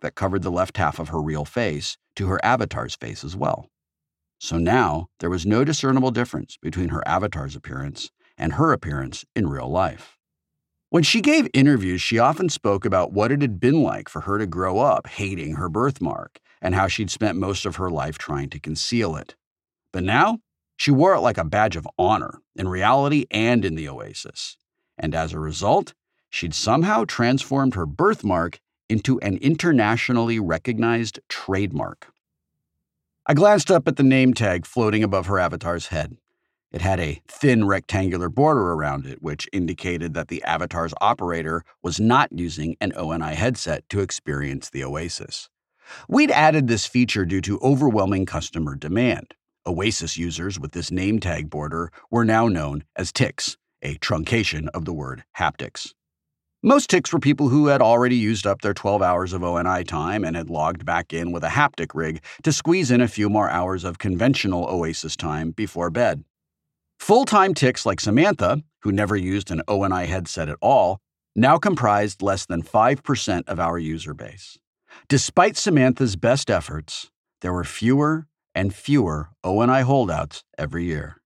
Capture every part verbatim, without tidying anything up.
that covered the left half of her real face to her avatar's face as well. So now there was no discernible difference between her avatar's appearance and her appearance in real life. When she gave interviews, she often spoke about what it had been like for her to grow up hating her birthmark and how she'd spent most of her life trying to conceal it. But now, she wore it like a badge of honor, in reality and in the Oasis. And as a result, she'd somehow transformed her birthmark into an internationally recognized trademark. I glanced up at the name tag floating above her avatar's head. It had a thin rectangular border around it, which indicated that the avatar's operator was not using an O N I headset to experience the Oasis. We'd added this feature due to overwhelming customer demand. Oasis users with this name tag border were now known as tics, a truncation of the word haptics. Most tics were people who had already used up their twelve hours of O N I time and had logged back in with a haptic rig to squeeze in a few more hours of conventional Oasis time before bed. Full-time tics like Samantha, who never used an O N I headset at all, now comprised less than five percent of our user base. Despite Samantha's best efforts, there were fewer and fewer O N I holdouts every year.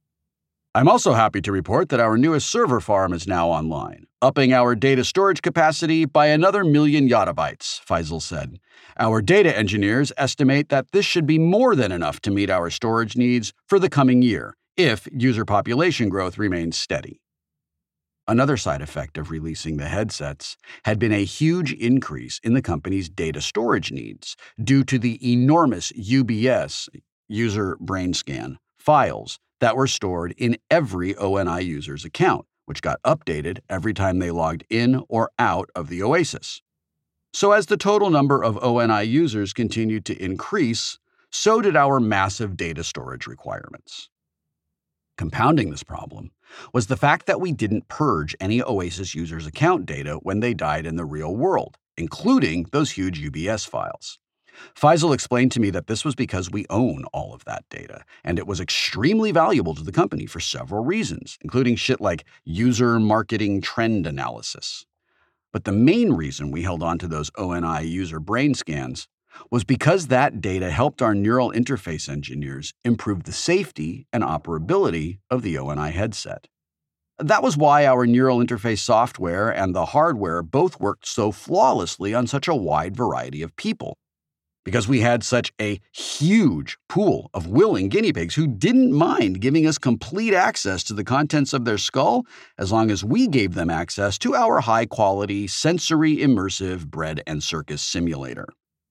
I'm also happy to report that our newest server farm is now online, upping our data storage capacity by another million yottabytes, Faisal said. Our data engineers estimate that this should be more than enough to meet our storage needs for the coming year, if user population growth remains steady. Another side effect of releasing the headsets had been a huge increase in the company's data storage needs due to the enormous U B S, user brain scan, files that were stored in every O N I user's account, which got updated every time they logged in or out of the Oasis. So as the total number of O N I users continued to increase, so did our massive data storage requirements. Compounding this problem was the fact that we didn't purge any Oasis users' account data when they died in the real world, including those huge U B S files. Faisal explained to me that this was because we own all of that data, and it was extremely valuable to the company for several reasons, including shit like user marketing trend analysis. But the main reason we held on to those O N I user brain scans was because that data helped our neural interface engineers improve the safety and operability of the O N I headset. That was why our neural interface software and the hardware both worked so flawlessly on such a wide variety of people. Because we had such a huge pool of willing guinea pigs who didn't mind giving us complete access to the contents of their skull as long as we gave them access to our high-quality, sensory immersive bread and circus simulator.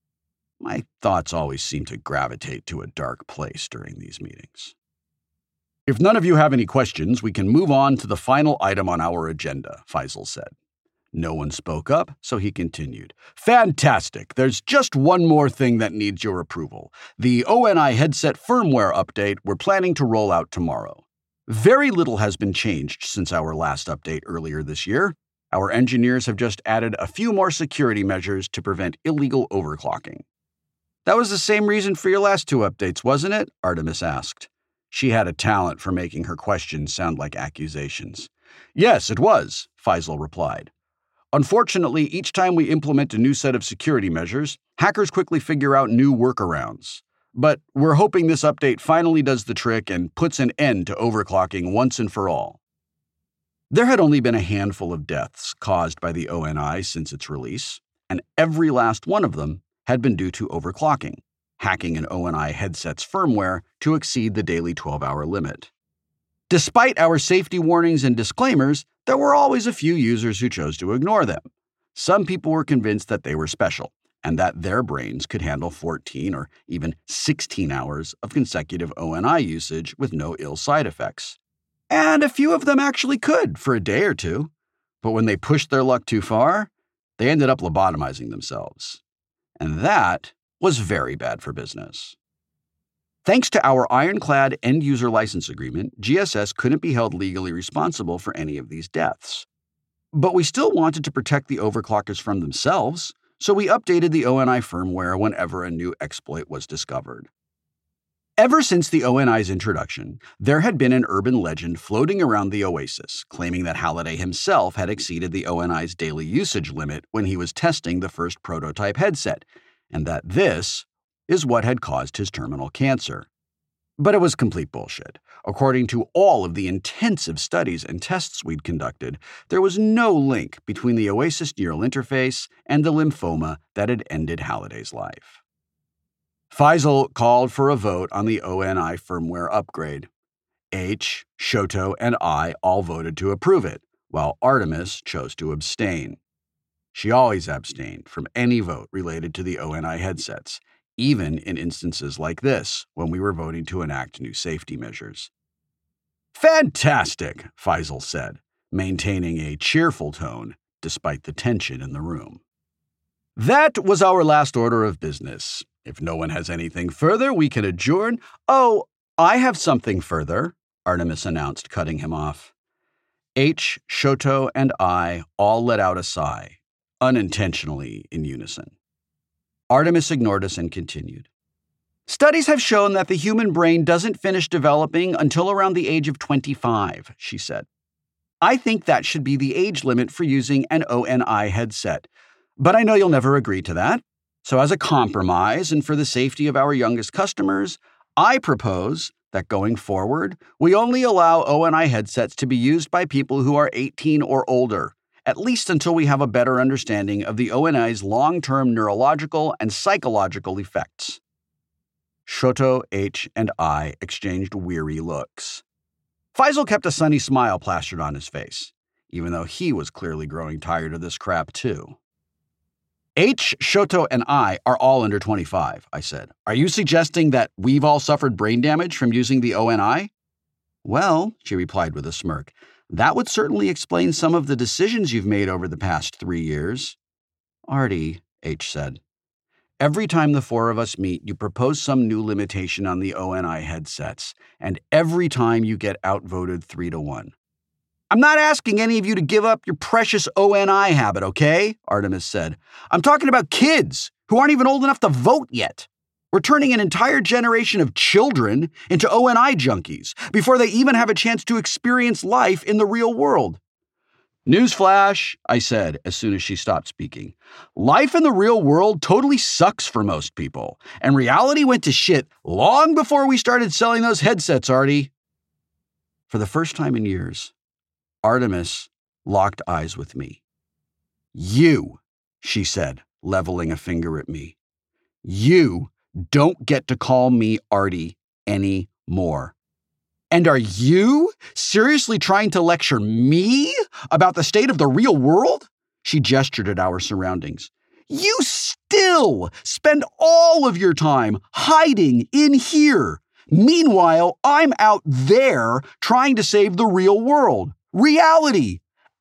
My thoughts always seem to gravitate to a dark place during these meetings. If none of you have any questions, we can move on to the final item on our agenda, Faisal said. No one spoke up, so he continued. Fantastic! There's just one more thing that needs your approval. The O N I headset firmware update we're planning to roll out tomorrow. Very little has been changed since our last update earlier this year. Our engineers have just added a few more security measures to prevent illegal overclocking. That was the same reason for your last two updates, wasn't it? Artemis asked. She had a talent for making her questions sound like accusations. Yes, it was, Faisal replied. Unfortunately, each time we implement a new set of security measures, hackers quickly figure out new workarounds. But we're hoping this update finally does the trick and puts an end to overclocking once and for all. There had only been a handful of deaths caused by the O N I since its release, and every last one of them had been due to overclocking, hacking an O N I headset's firmware to exceed the daily twelve-hour limit. Despite our safety warnings and disclaimers, there were always a few users who chose to ignore them. Some people were convinced that they were special and that their brains could handle fourteen or even sixteen hours of consecutive O N I usage with no ill side effects. And a few of them actually could for a day or two. But when they pushed their luck too far, they ended up lobotomizing themselves. And that was very bad for business. Thanks to our ironclad end-user license agreement, G S S couldn't be held legally responsible for any of these deaths. But we still wanted to protect the overclockers from themselves, so we updated the O N I firmware whenever a new exploit was discovered. Ever since the O N I's introduction, there had been an urban legend floating around the Oasis, claiming that Halliday himself had exceeded the O N I's daily usage limit when he was testing the first prototype headset, and that this is what had caused his terminal cancer. But it was complete bullshit. According to all of the intensive studies and tests we'd conducted, there was no link between the Oasis neural interface and the lymphoma that had ended Halliday's life. Faisal called for a vote on the O N I firmware upgrade. H, Shoto, and I all voted to approve it, while Artemis chose to abstain. She always abstained from any vote related to the O N I headsets, even in instances like this, when we were voting to enact new safety measures. "Fantastic," Faisal said, maintaining a cheerful tone despite the tension in the room. "That was our last order of business. If no one has anything further, we can adjourn." "Oh, I have something further," Artemis announced, cutting him off. H, Shoto, and I all let out a sigh, unintentionally in unison. Artemis ignored us and continued. "Studies have shown that the human brain doesn't finish developing until around the age of twenty-five, she said. "I think that should be the age limit for using an O N I headset. But I know you'll never agree to that. So as a compromise and for the safety of our youngest customers, I propose that going forward, we only allow O N I headsets to be used by people who are eighteen or older, at least until we have a better understanding of the O N I's long-term neurological and psychological effects." Shoto, H, and I exchanged weary looks. Faisal kept a sunny smile plastered on his face, even though he was clearly growing tired of this crap too. "H, Shoto, and I are all under twenty-five, I said. "Are you suggesting that we've all suffered brain damage from using the O N I? "Well," she replied with a smirk, "that would certainly explain some of the decisions you've made over the past three years. "Artie," H said, "every time the four of us meet, you propose some new limitation on the O N I headsets, and every time you get outvoted three to one. "I'm not asking any of you to give up your precious O N I habit, okay?" Artemis said. "I'm talking about kids who aren't even old enough to vote yet. We're turning an entire generation of children into O N I junkies before they even have a chance to experience life in the real world." "Newsflash," I said as soon as she stopped speaking. "Life in the real world totally sucks for most people, and reality went to shit long before we started selling those headsets, Artie." For the first time in years, Artemis locked eyes with me. "You," she said, leveling a finger at me, "you don't get to call me Artie anymore. And are you seriously trying to lecture me about the state of the real world?" She gestured at our surroundings. "You still spend all of your time hiding in here. Meanwhile, I'm out there trying to save the real world. Reality.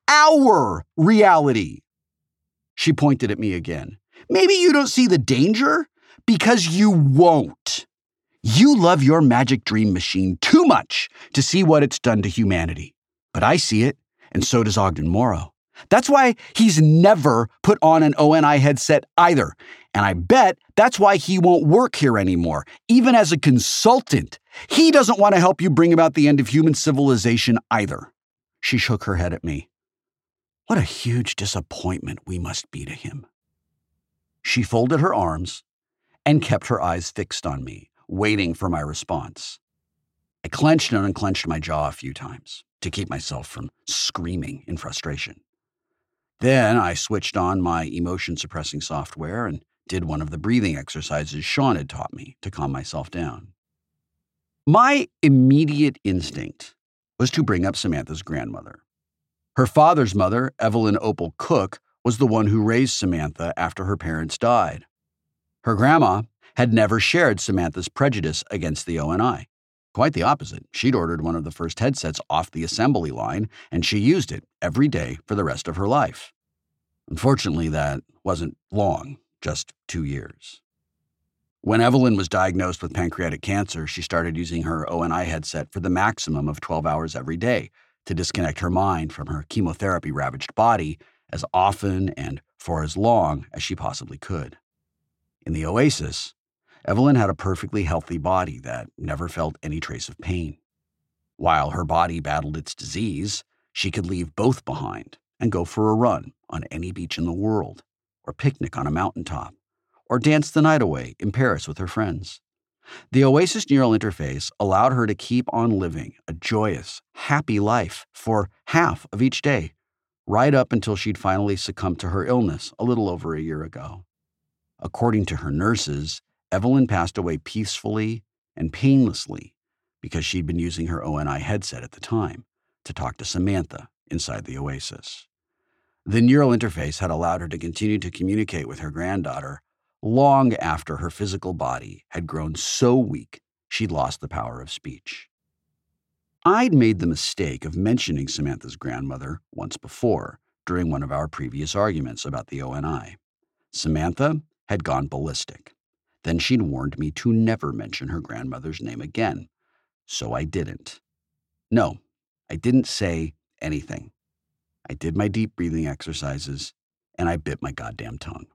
Our reality." She pointed at me again. "Maybe you don't see the danger because you won't. You love your magic dream machine too much to see what it's done to humanity. But I see it, and so does Ogden Morrow. That's why he's never put on an O N I headset either. And I bet that's why he won't work here anymore, even as a consultant. He doesn't want to help you bring about the end of human civilization either." She shook her head at me. What a huge disappointment we must be to him. She folded her arms and kept her eyes fixed on me, waiting for my response. I clenched and unclenched my jaw a few times to keep myself from screaming in frustration. Then I switched on my emotion-suppressing software and did one of the breathing exercises Sean had taught me to calm myself down. My immediate instinct was to bring up Samantha's grandmother. Her father's mother, Evelyn Opal Cook, was the one who raised Samantha after her parents died. Her grandma had never shared Samantha's prejudice against the O N I. Quite the opposite. She'd ordered one of the first headsets off the assembly line, and she used it every day for the rest of her life. Unfortunately, that wasn't long, just two years. When Evelyn was diagnosed with pancreatic cancer, she started using her O N I headset for the maximum of twelve hours every day to disconnect her mind from her chemotherapy-ravaged body as often and for as long as she possibly could. In the Oasis, Evelyn had a perfectly healthy body that never felt any trace of pain. While her body battled its disease, she could leave both behind and go for a run on any beach in the world, or picnic on a mountaintop, or dance the night away in Paris with her friends. The Oasis neural interface allowed her to keep on living a joyous, happy life for half of each day, right up until she'd finally succumbed to her illness a little over a year ago. According to her nurses, Evelyn passed away peacefully and painlessly because she'd been using her O N I headset at the time to talk to Samantha inside the Oasis. The neural interface had allowed her to continue to communicate with her granddaughter long after her physical body had grown so weak she'd lost the power of speech. I'd made the mistake of mentioning Samantha's grandmother once before during one of our previous arguments about the O N I. Samantha had gone ballistic. Then she'd warned me to never mention her grandmother's name again, so I didn't. No, I didn't say anything. I did my deep breathing exercises, and I bit my goddamn tongue.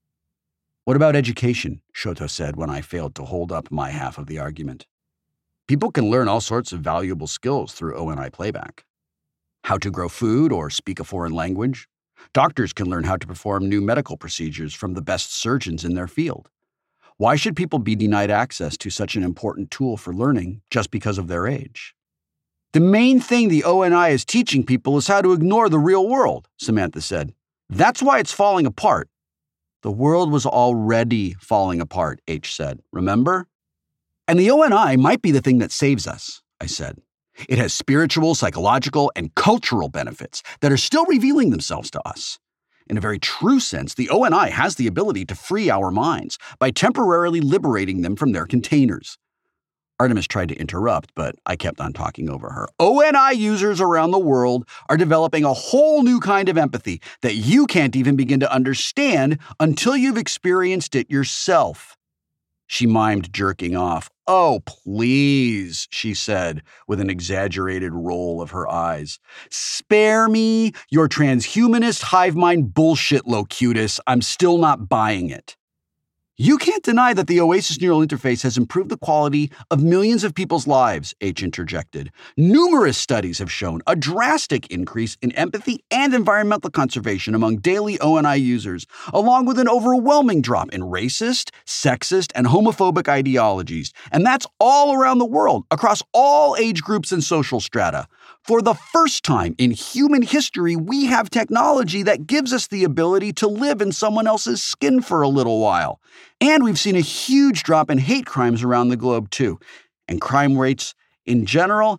What about education? Shoto said when I failed to hold up my half of the argument. People can learn all sorts of valuable skills through O N I playback. How to grow food or speak a foreign language. Doctors can learn how to perform new medical procedures from the best surgeons in their field. Why should people be denied access to such an important tool for learning just because of their age? The main thing the O N I is teaching people is how to ignore the real world, Samantha said. That's why it's falling apart. The world was already falling apart, H said. Remember? And the O N I might be the thing that saves us, I said. It has spiritual, psychological, and cultural benefits that are still revealing themselves to us. In a very true sense, the O N I has the ability to free our minds by temporarily liberating them from their containers. Artemis tried to interrupt, but I kept on talking over her. O N I users around the world are developing a whole new kind of empathy that you can't even begin to understand until you've experienced it yourself. She mimed jerking off. Oh, please, she said with an exaggerated roll of her eyes. Spare me your transhumanist hive mind bullshit, Locutus. I'm still not buying it. You can't deny that the Oasis neural interface has improved the quality of millions of people's lives, H interjected. Numerous studies have shown a drastic increase in empathy and environmental conservation among daily O N I users, along with an overwhelming drop in racist, sexist, and homophobic ideologies. And that's all around the world, across all age groups and social strata. For the first time in human history, we have technology that gives us the ability to live in someone else's skin for a little while. And we've seen a huge drop in hate crimes around the globe, too. And crime rates in general?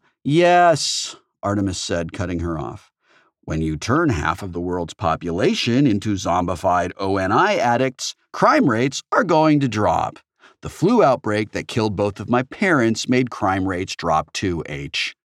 Yes, Artemis said, cutting her off. When you turn half of the world's population into zombified O N I addicts, crime rates are going to drop. The flu outbreak that killed both of my parents made crime rates drop too, H.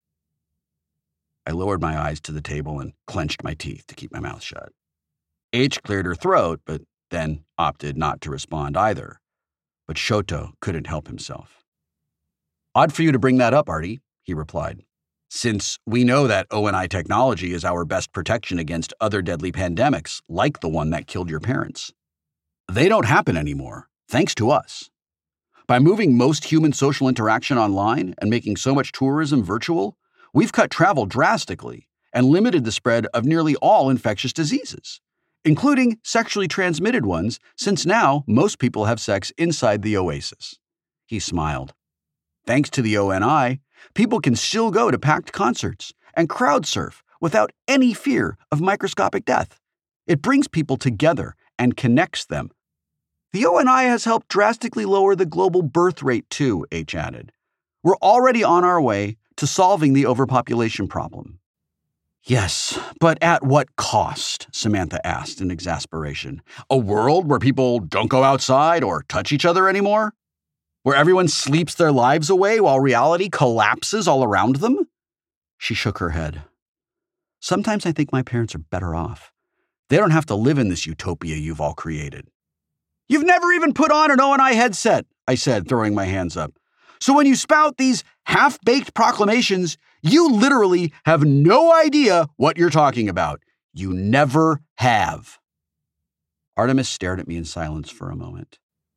I lowered my eyes to the table and clenched my teeth to keep my mouth shut. H cleared her throat, but then opted not to respond either. But Shoto couldn't help himself. Odd for you to bring that up, Artie, he replied, since we know that O N I technology is our best protection against other deadly pandemics, like the one that killed your parents. They don't happen anymore, thanks to us. By moving most human social interaction online and making so much tourism virtual, we've cut travel drastically and limited the spread of nearly all infectious diseases, including sexually transmitted ones, since now most people have sex inside the Oasis. He smiled. Thanks to the O N I, people can still go to packed concerts and crowd surf without any fear of microscopic death. It brings people together and connects them. The O N I has helped drastically lower the global birth rate too, H added. We're already on our way to solving the overpopulation problem. Yes, but at what cost? Samantha asked in exasperation. A world where people don't go outside or touch each other anymore? Where everyone sleeps their lives away while reality collapses all around them? She shook her head. Sometimes I think my parents are better off. They don't have to live in this utopia you've all created. You've never even put on an O N I headset, I said, throwing my hands up. So when you spout these half-baked proclamations, you literally have no idea what you're talking about. You never have. Artemis stared at me in silence for a moment.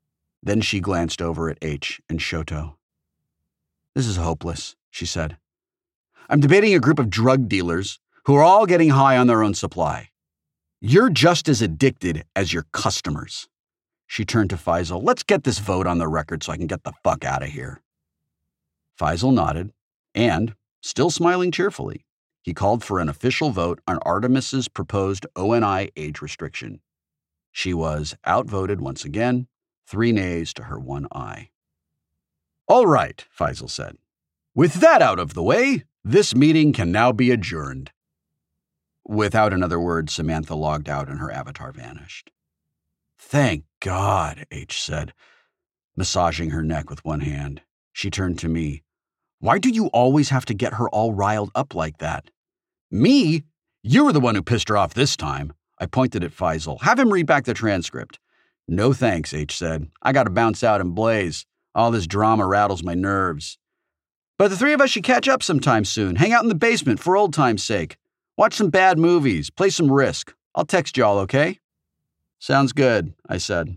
Then she glanced over at H and Shoto. "This is hopeless," she said. "I'm debating a group of drug dealers who are all getting high on their own supply. You're just as addicted as your customers." She turned to Faisal. "Let's get this vote on the record so I can get the fuck out of here." Faisal nodded, and, still smiling cheerfully, he called for an official vote on Artemis's proposed O N I age restriction. She was outvoted once again, three nays to her one aye. "All right," Faisal said. "With that out of the way, this meeting can now be adjourned." Without another word, Samantha logged out and her avatar vanished. "Thank God," H said, massaging her neck with one hand. She turned to me. "Why do you always have to get her all riled up like that?" "Me? You were the one who pissed her off this time." I pointed at Faisal. "Have him read back the transcript." "No thanks," H said. "I gotta bounce out and blaze. All this drama rattles my nerves. But the three of us should catch up sometime soon. Hang out in the basement for old time's sake. Watch some bad movies. Play some Risk. I'll text y'all, okay?" "Sounds good," I said.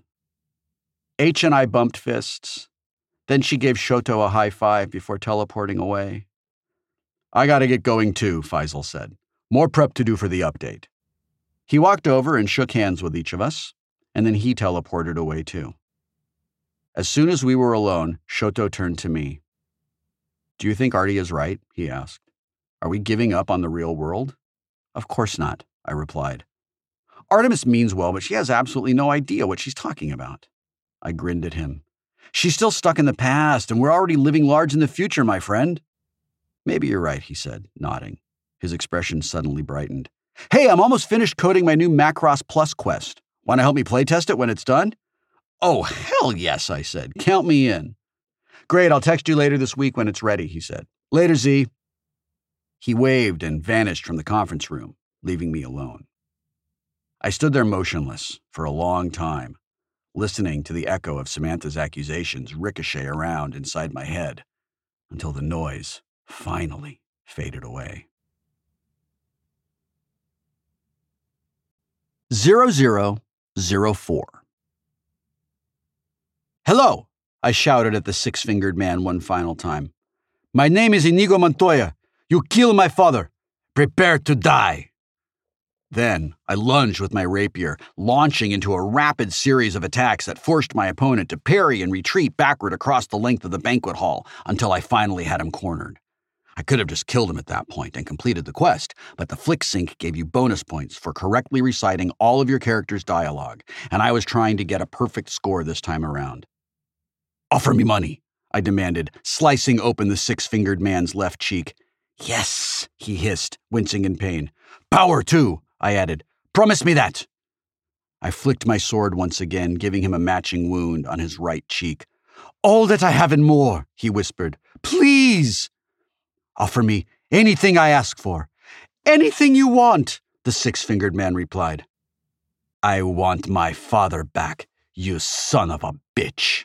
H and I bumped fists. Then she gave Shoto a high five before teleporting away. "I gotta get going too," Faisal said. "More prep to do for the update." He walked over and shook hands with each of us, and then he teleported away too. As soon as we were alone, Shoto turned to me. "Do you think Artie is right?" he asked. "Are we giving up on the real world?" "Of course not," I replied. "Artemis means well, but she has absolutely no idea what she's talking about." I grinned at him. "She's still stuck in the past, and we're already living large in the future, my friend." "Maybe you're right," he said, nodding. His expression suddenly brightened. "Hey, I'm almost finished coding my new Macross Plus quest. Want to help me playtest it when it's done?" "Oh, hell yes," I said. "Count me in." "Great, I'll text you later this week when it's ready," he said. "Later, Z." He waved and vanished from the conference room, leaving me alone. I stood there motionless for a long time, listening to the echo of Samantha's accusations ricochet around inside my head until the noise finally faded away. zero zero zero four. "Hello," I shouted at the six-fingered man one final time. "My name is Inigo Montoya. You killed my father. Prepare to die." Then I lunged with my rapier, launching into a rapid series of attacks that forced my opponent to parry and retreat backward across the length of the banquet hall until I finally had him cornered. I could have just killed him at that point and completed the quest, but the Flick Sync gave you bonus points for correctly reciting all of your character's dialogue, and I was trying to get a perfect score this time around. "Offer me money," I demanded, slicing open the six-fingered man's left cheek. "Yes," he hissed, wincing in pain. "Power, too," I added. "Promise me that." I flicked my sword once again, giving him a matching wound on his right cheek. "All that I have and more," he whispered. "Please." "Offer me anything I ask for." "Anything you want," the six-fingered man replied. "I want my father back, you son of a bitch."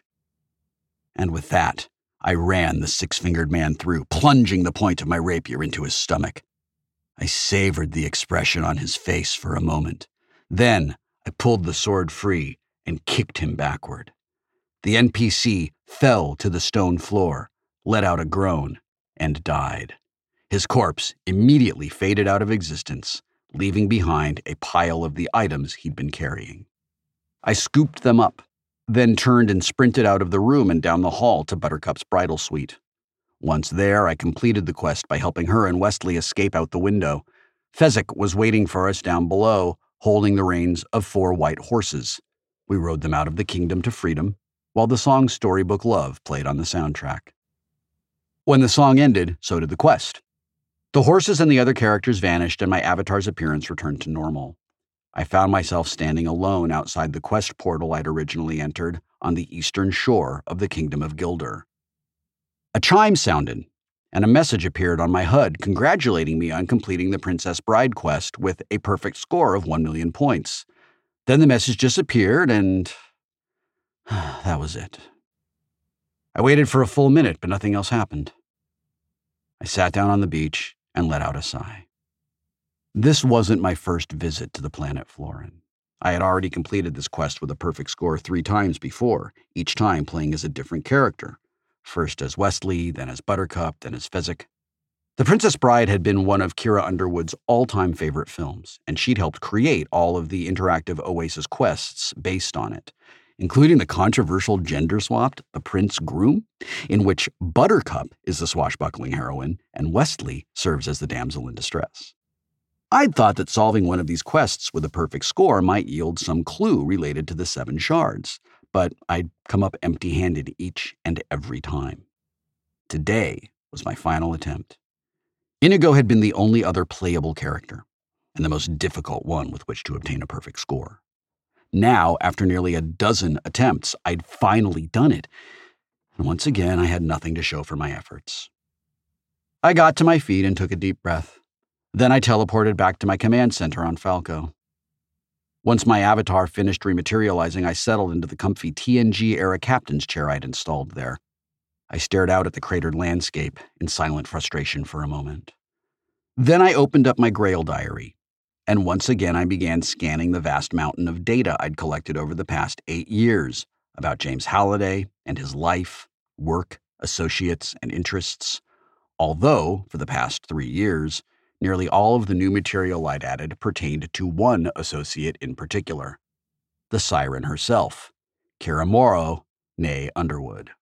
And with that, I ran the six-fingered man through, plunging the point of my rapier into his stomach. I savored the expression on his face for a moment. Then I pulled the sword free and kicked him backward. The N P C fell to the stone floor, let out a groan, and died. His corpse immediately faded out of existence, leaving behind a pile of the items he'd been carrying. I scooped them up, then turned and sprinted out of the room and down the hall to Buttercup's bridal suite. Once there, I completed the quest by helping her and Wesley escape out the window. Fezzik was waiting for us down below, holding the reins of four white horses. We rode them out of the kingdom to freedom, while the song Storybook Love played on the soundtrack. When the song ended, so did the quest. The horses and the other characters vanished, and my avatar's appearance returned to normal. I found myself standing alone outside the quest portal I'd originally entered on the eastern shore of the Kingdom of Gilder. A chime sounded, and a message appeared on my H U D congratulating me on completing the Princess Bride quest with a perfect score of one million points. Then the message disappeared, and that was it. I waited for a full minute, but nothing else happened. I sat down on the beach and let out a sigh. This wasn't my first visit to the planet Florin. I had already completed this quest with a perfect score three times before, each time playing as a different character. First as Westley, then as Buttercup, then as Fezzik. The Princess Bride had been one of Kira Underwood's all-time favorite films, and she'd helped create all of the interactive Oasis quests based on it, including the controversial gender-swapped The Prince Groom, in which Buttercup is the swashbuckling heroine and Westley serves as the damsel in distress. I'd thought that solving one of these quests with a perfect score might yield some clue related to the seven shards, but I'd come up empty-handed each and every time. Today was my final attempt. Inigo had been the only other playable character, and the most difficult one with which to obtain a perfect score. Now, after nearly a dozen attempts, I'd finally done it, and once again I had nothing to show for my efforts. I got to my feet and took a deep breath. Then I teleported back to my command center on Falco. Once my avatar finished rematerializing, I settled into the comfy T N G-era captain's chair I'd installed there. I stared out at the cratered landscape in silent frustration for a moment. Then I opened up my Grail diary, and once again I began scanning the vast mountain of data I'd collected over the past eight years about James Halliday and his life, work, associates, and interests, although, for the past three years, nearly all of the new material I'd added pertained to one associate in particular, the Siren herself, Kira Morrow, née Underwood.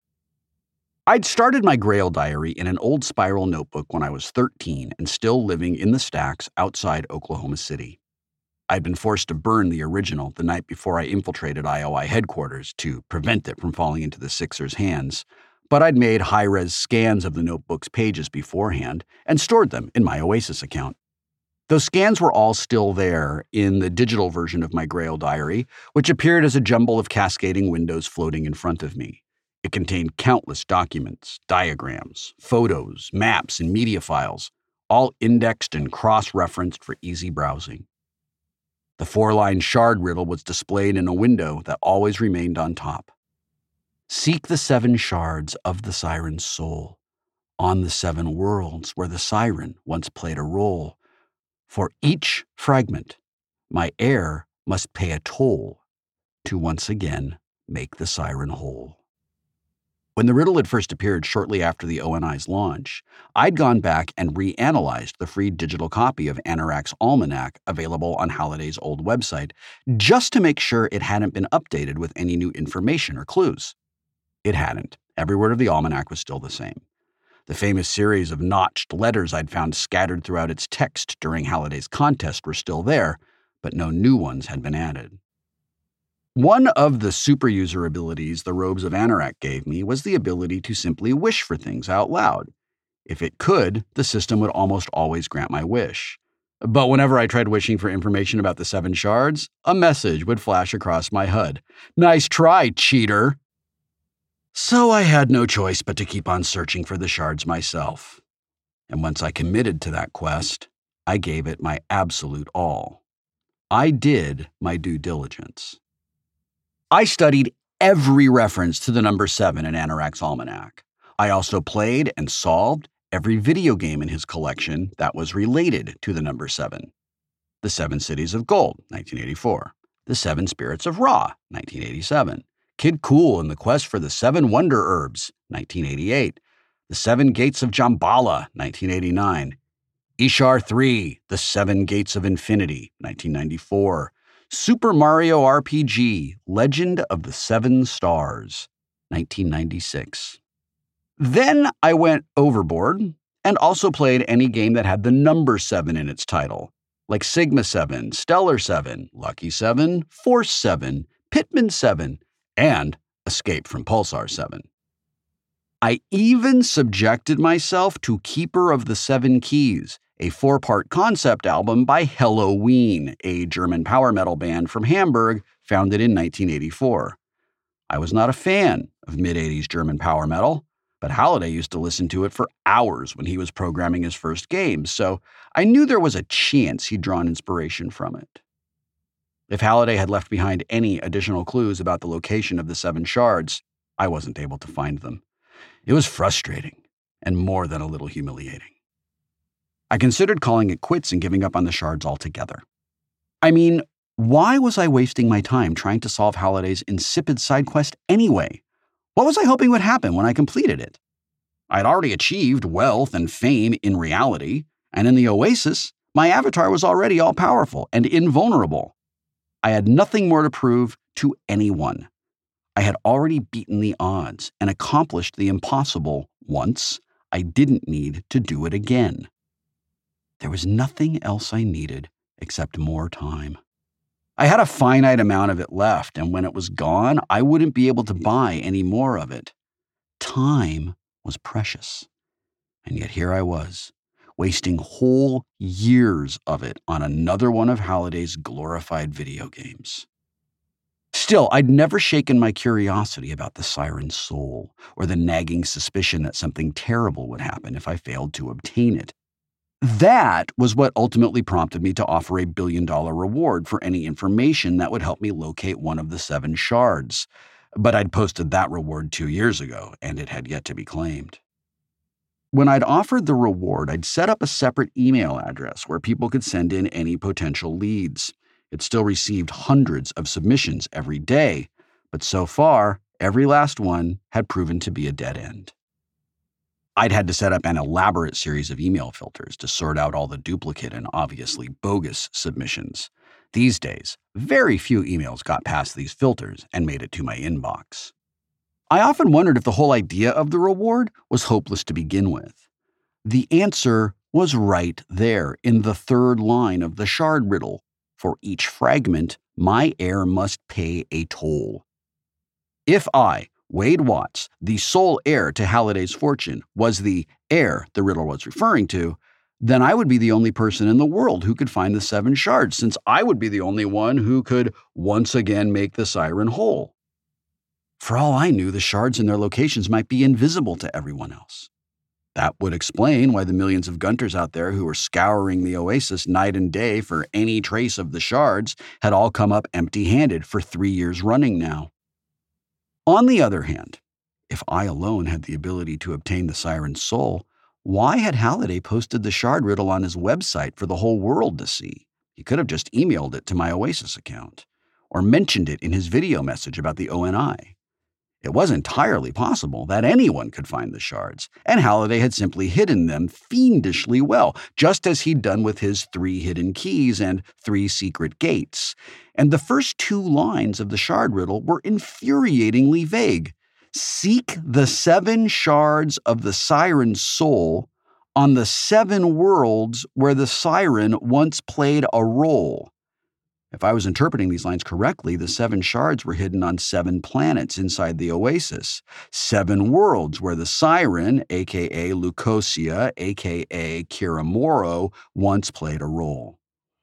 I'd started my Grail diary in an old spiral notebook when I was thirteen and still living in the stacks outside Oklahoma City. I'd been forced to burn the original the night before I infiltrated I O I headquarters to prevent it from falling into the Sixers' hands, but I'd made high-res scans of the notebook's pages beforehand and stored them in my Oasis account. Those scans were all still there in the digital version of my Grail diary, which appeared as a jumble of cascading windows floating in front of me. It contained countless documents, diagrams, photos, maps, and media files, all indexed and cross-referenced for easy browsing. The four-line shard riddle was displayed in a window that always remained on top. Seek the seven shards of the Siren's soul, on the seven worlds where the Siren once played a role. For each fragment, my heir must pay a toll to once again make the Siren whole. When the riddle had first appeared shortly after the O N I's launch, I'd gone back and reanalyzed the free digital copy of Anorak's Almanac available on Halliday's old website, just to make sure it hadn't been updated with any new information or clues. It hadn't. Every word of the almanac was still the same. The famous series of notched letters I'd found scattered throughout its text during Halliday's contest were still there, but no new ones had been added. One of the super-user abilities the Robes of Anorak gave me was the ability to simply wish for things out loud. If it could, the system would almost always grant my wish. But whenever I tried wishing for information about the seven shards, a message would flash across my H U D. "Nice try, cheater!" So I had no choice but to keep on searching for the shards myself. And once I committed to that quest, I gave it my absolute all. I did my due diligence. I studied every reference to the number seven in Anorak's Almanac. I also played and solved every video game in his collection that was related to the number seven. The Seven Cities of Gold, nineteen eighty-four. The Seven Spirits of Ra, nineteen eighty-seven. Kid Kool and the Quest for the Seven Wonder Herbs, nineteen eighty-eight. The Seven Gates of Jambala, nineteen eighty-nine. Ishar three, The Seven Gates of Infinity, nineteen ninety-four. Super Mario R P G, Legend of the Seven Stars, nineteen ninety-six. Then I went overboard and also played any game that had the number seven in its title, like Sigma seven, Stellar seven, Lucky seven, Force seven, Pitman seven, and Escape from Pulsar seven. I even subjected myself to Keeper of the Seven Keys, a four-part concept album by Helloween, a German power metal band from Hamburg founded in nineteen eighty-four. I was not a fan of mid-eighties German power metal, but Halliday used to listen to it for hours when he was programming his first games, so I knew there was a chance he'd drawn inspiration from it. If Halliday had left behind any additional clues about the location of the seven shards, I wasn't able to find them. It was frustrating and more than a little humiliating. I considered calling it quits and giving up on the shards altogether. I mean, Why was I wasting my time trying to solve Halliday's insipid side quest anyway? What was I hoping would happen when I completed it? I'd already achieved wealth and fame in reality, and in the Oasis, my avatar was already all-powerful and invulnerable. I had nothing more to prove to anyone. I had already beaten the odds and accomplished the impossible once. I didn't need to do it again. There was nothing else I needed except more time. I had a finite amount of it left, and when it was gone, I wouldn't be able to buy any more of it. Time was precious. And yet here I was, wasting whole years of it on another one of Halliday's glorified video games. Still, I'd never shaken my curiosity about the Siren's soul, or the nagging suspicion that something terrible would happen if I failed to obtain it. That was what ultimately prompted me to offer a billion-dollar reward for any information that would help me locate one of the seven shards. But I'd posted that reward two years ago, and it had yet to be claimed. When I'd offered the reward, I'd set up a separate email address where people could send in any potential leads. It still received hundreds of submissions every day, but so far, every last one had proven to be a dead end. I'd had to set up an elaborate series of email filters to sort out all the duplicate and obviously bogus submissions. These days, very few emails got past these filters and made it to my inbox. I often wondered if the whole idea of the reward was hopeless to begin with. The answer was right there in the third line of the shard riddle. For each fragment, my heir must pay a toll. If I, Wade Watts, the sole heir to Halliday's fortune, was the heir the riddle was referring to, then I would be the only person in the world who could find the seven shards, since I would be the only one who could once again make the siren whole. For all I knew, the shards and their locations might be invisible to everyone else. That would explain why the millions of Gunters out there who were scouring the Oasis night and day for any trace of the shards had all come up empty-handed for three years running now. On the other hand, if I alone had the ability to obtain the siren's soul, why had Halliday posted the shard riddle on his website for the whole world to see? He could have just emailed it to my Oasis account, or mentioned it in his video message about the O N I. It was entirely possible that anyone could find the shards, and Halliday had simply hidden them fiendishly well, just as he'd done with his three hidden keys and three secret gates. And the first two lines of the shard riddle were infuriatingly vague. Seek the seven shards of the siren's soul on the seven worlds where the siren once played a role. If I was interpreting these lines correctly, the seven shards were hidden on seven planets inside the Oasis, seven worlds where the siren, aka Lucosia, aka Kira Morrow, once played a role.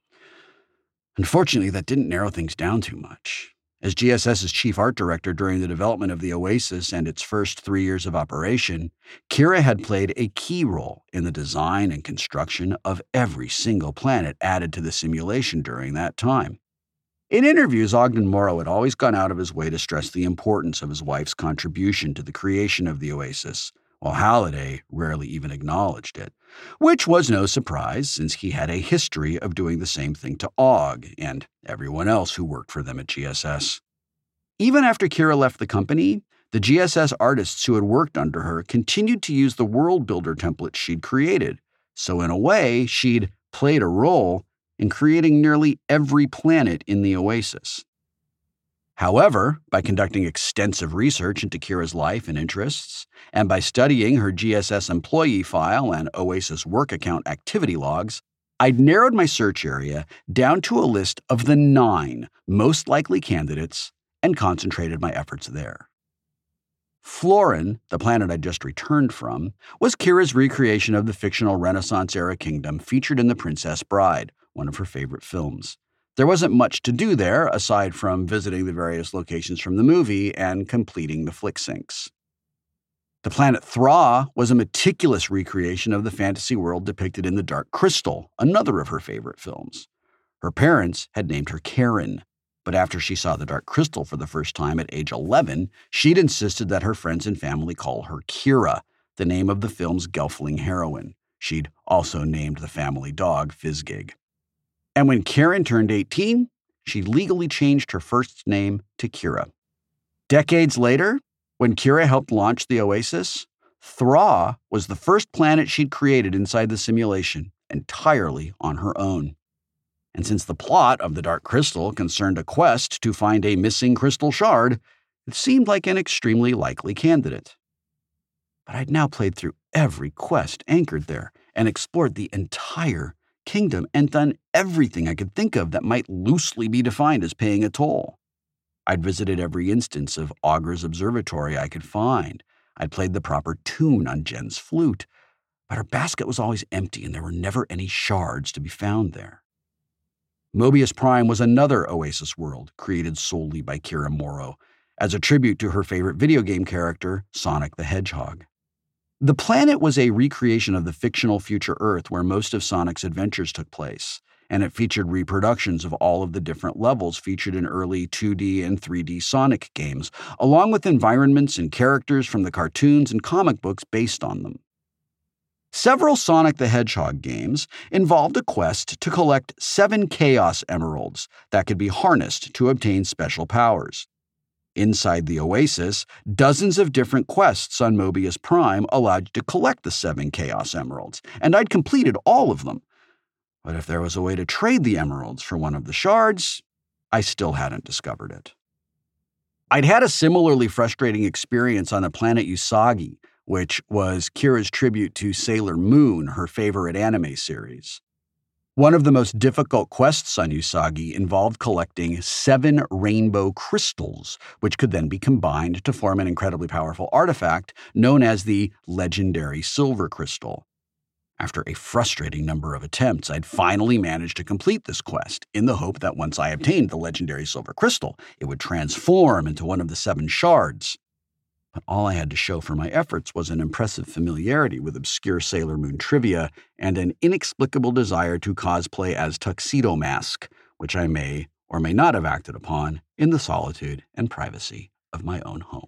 Unfortunately, that didn't narrow things down too much. As GSS's chief art director during the development of the Oasis and its first three years of operation, Kira had played a key role in the design and construction of every single planet added to the simulation during that time. In interviews, Ogden Morrow had always gone out of his way to stress the importance of his wife's contribution to the creation of the Oasis, while Halliday rarely even acknowledged it, which was no surprise since he had a history of doing the same thing to Og and everyone else who worked for them at G S S. Even after Kira left the company, the G S S artists who had worked under her continued to use the world builder templates she'd created, so in a way, she'd played a role in creating nearly every planet in the Oasis. However, by conducting extensive research into Kira's life and interests, and by studying her G S S employee file and Oasis work account activity logs, I'd narrowed my search area down to a list of the nine most likely candidates and concentrated my efforts there. Florin, the planet I'd just returned from, was Kira's recreation of the fictional Renaissance-era kingdom featured in The Princess Bride, one of her favorite films. There wasn't much to do there, aside from visiting the various locations from the movie and completing the flick syncs. The planet Thra was a meticulous recreation of the fantasy world depicted in The Dark Crystal, another of her favorite films. Her parents had named her Karen, but after she saw The Dark Crystal for the first time at age eleven, she'd insisted that her friends and family call her Kira, the name of the film's Gelfling heroine. She'd also named the family dog Fizzgig. And when Karen turned eighteen, she legally changed her first name to Kira. Decades later, when Kira helped launch the Oasis, Thra was the first planet she'd created inside the simulation, entirely on her own. And since the plot of The Dark Crystal concerned a quest to find a missing crystal shard, it seemed like an extremely likely candidate. But I'd now played through every quest anchored there and explored the entire kingdom and done everything I could think of that might loosely be defined as paying a toll. I'd visited every instance of Auger's observatory I could find. I'd played the proper tune on Jen's flute, but her basket was always empty and there were never any shards to be found there. Mobius Prime was another Oasis world created solely by Kira Morrow as a tribute to her favorite video game character, Sonic the Hedgehog. The planet was a recreation of the fictional future Earth where most of Sonic's adventures took place, and it featured reproductions of all of the different levels featured in early two D and three D Sonic games, along with environments and characters from the cartoons and comic books based on them. Several Sonic the Hedgehog games involved a quest to collect seven Chaos Emeralds that could be harnessed to obtain special powers. Inside the Oasis, dozens of different quests on Mobius Prime allowed you to collect the seven Chaos Emeralds, and I'd completed all of them. But if there was a way to trade the emeralds for one of the shards, I still hadn't discovered it. I'd had a similarly frustrating experience on the planet Usagi, which was Kira's tribute to Sailor Moon, her favorite anime series. One of the most difficult quests on Usagi involved collecting seven rainbow crystals, which could then be combined to form an incredibly powerful artifact known as the legendary Silver Crystal. After a frustrating number of attempts, I'd finally managed to complete this quest in the hope that once I obtained the legendary Silver Crystal, it would transform into one of the seven shards. But all I had to show for my efforts was an impressive familiarity with obscure Sailor Moon trivia and an inexplicable desire to cosplay as Tuxedo Mask, which I may or may not have acted upon in the solitude and privacy of my own home.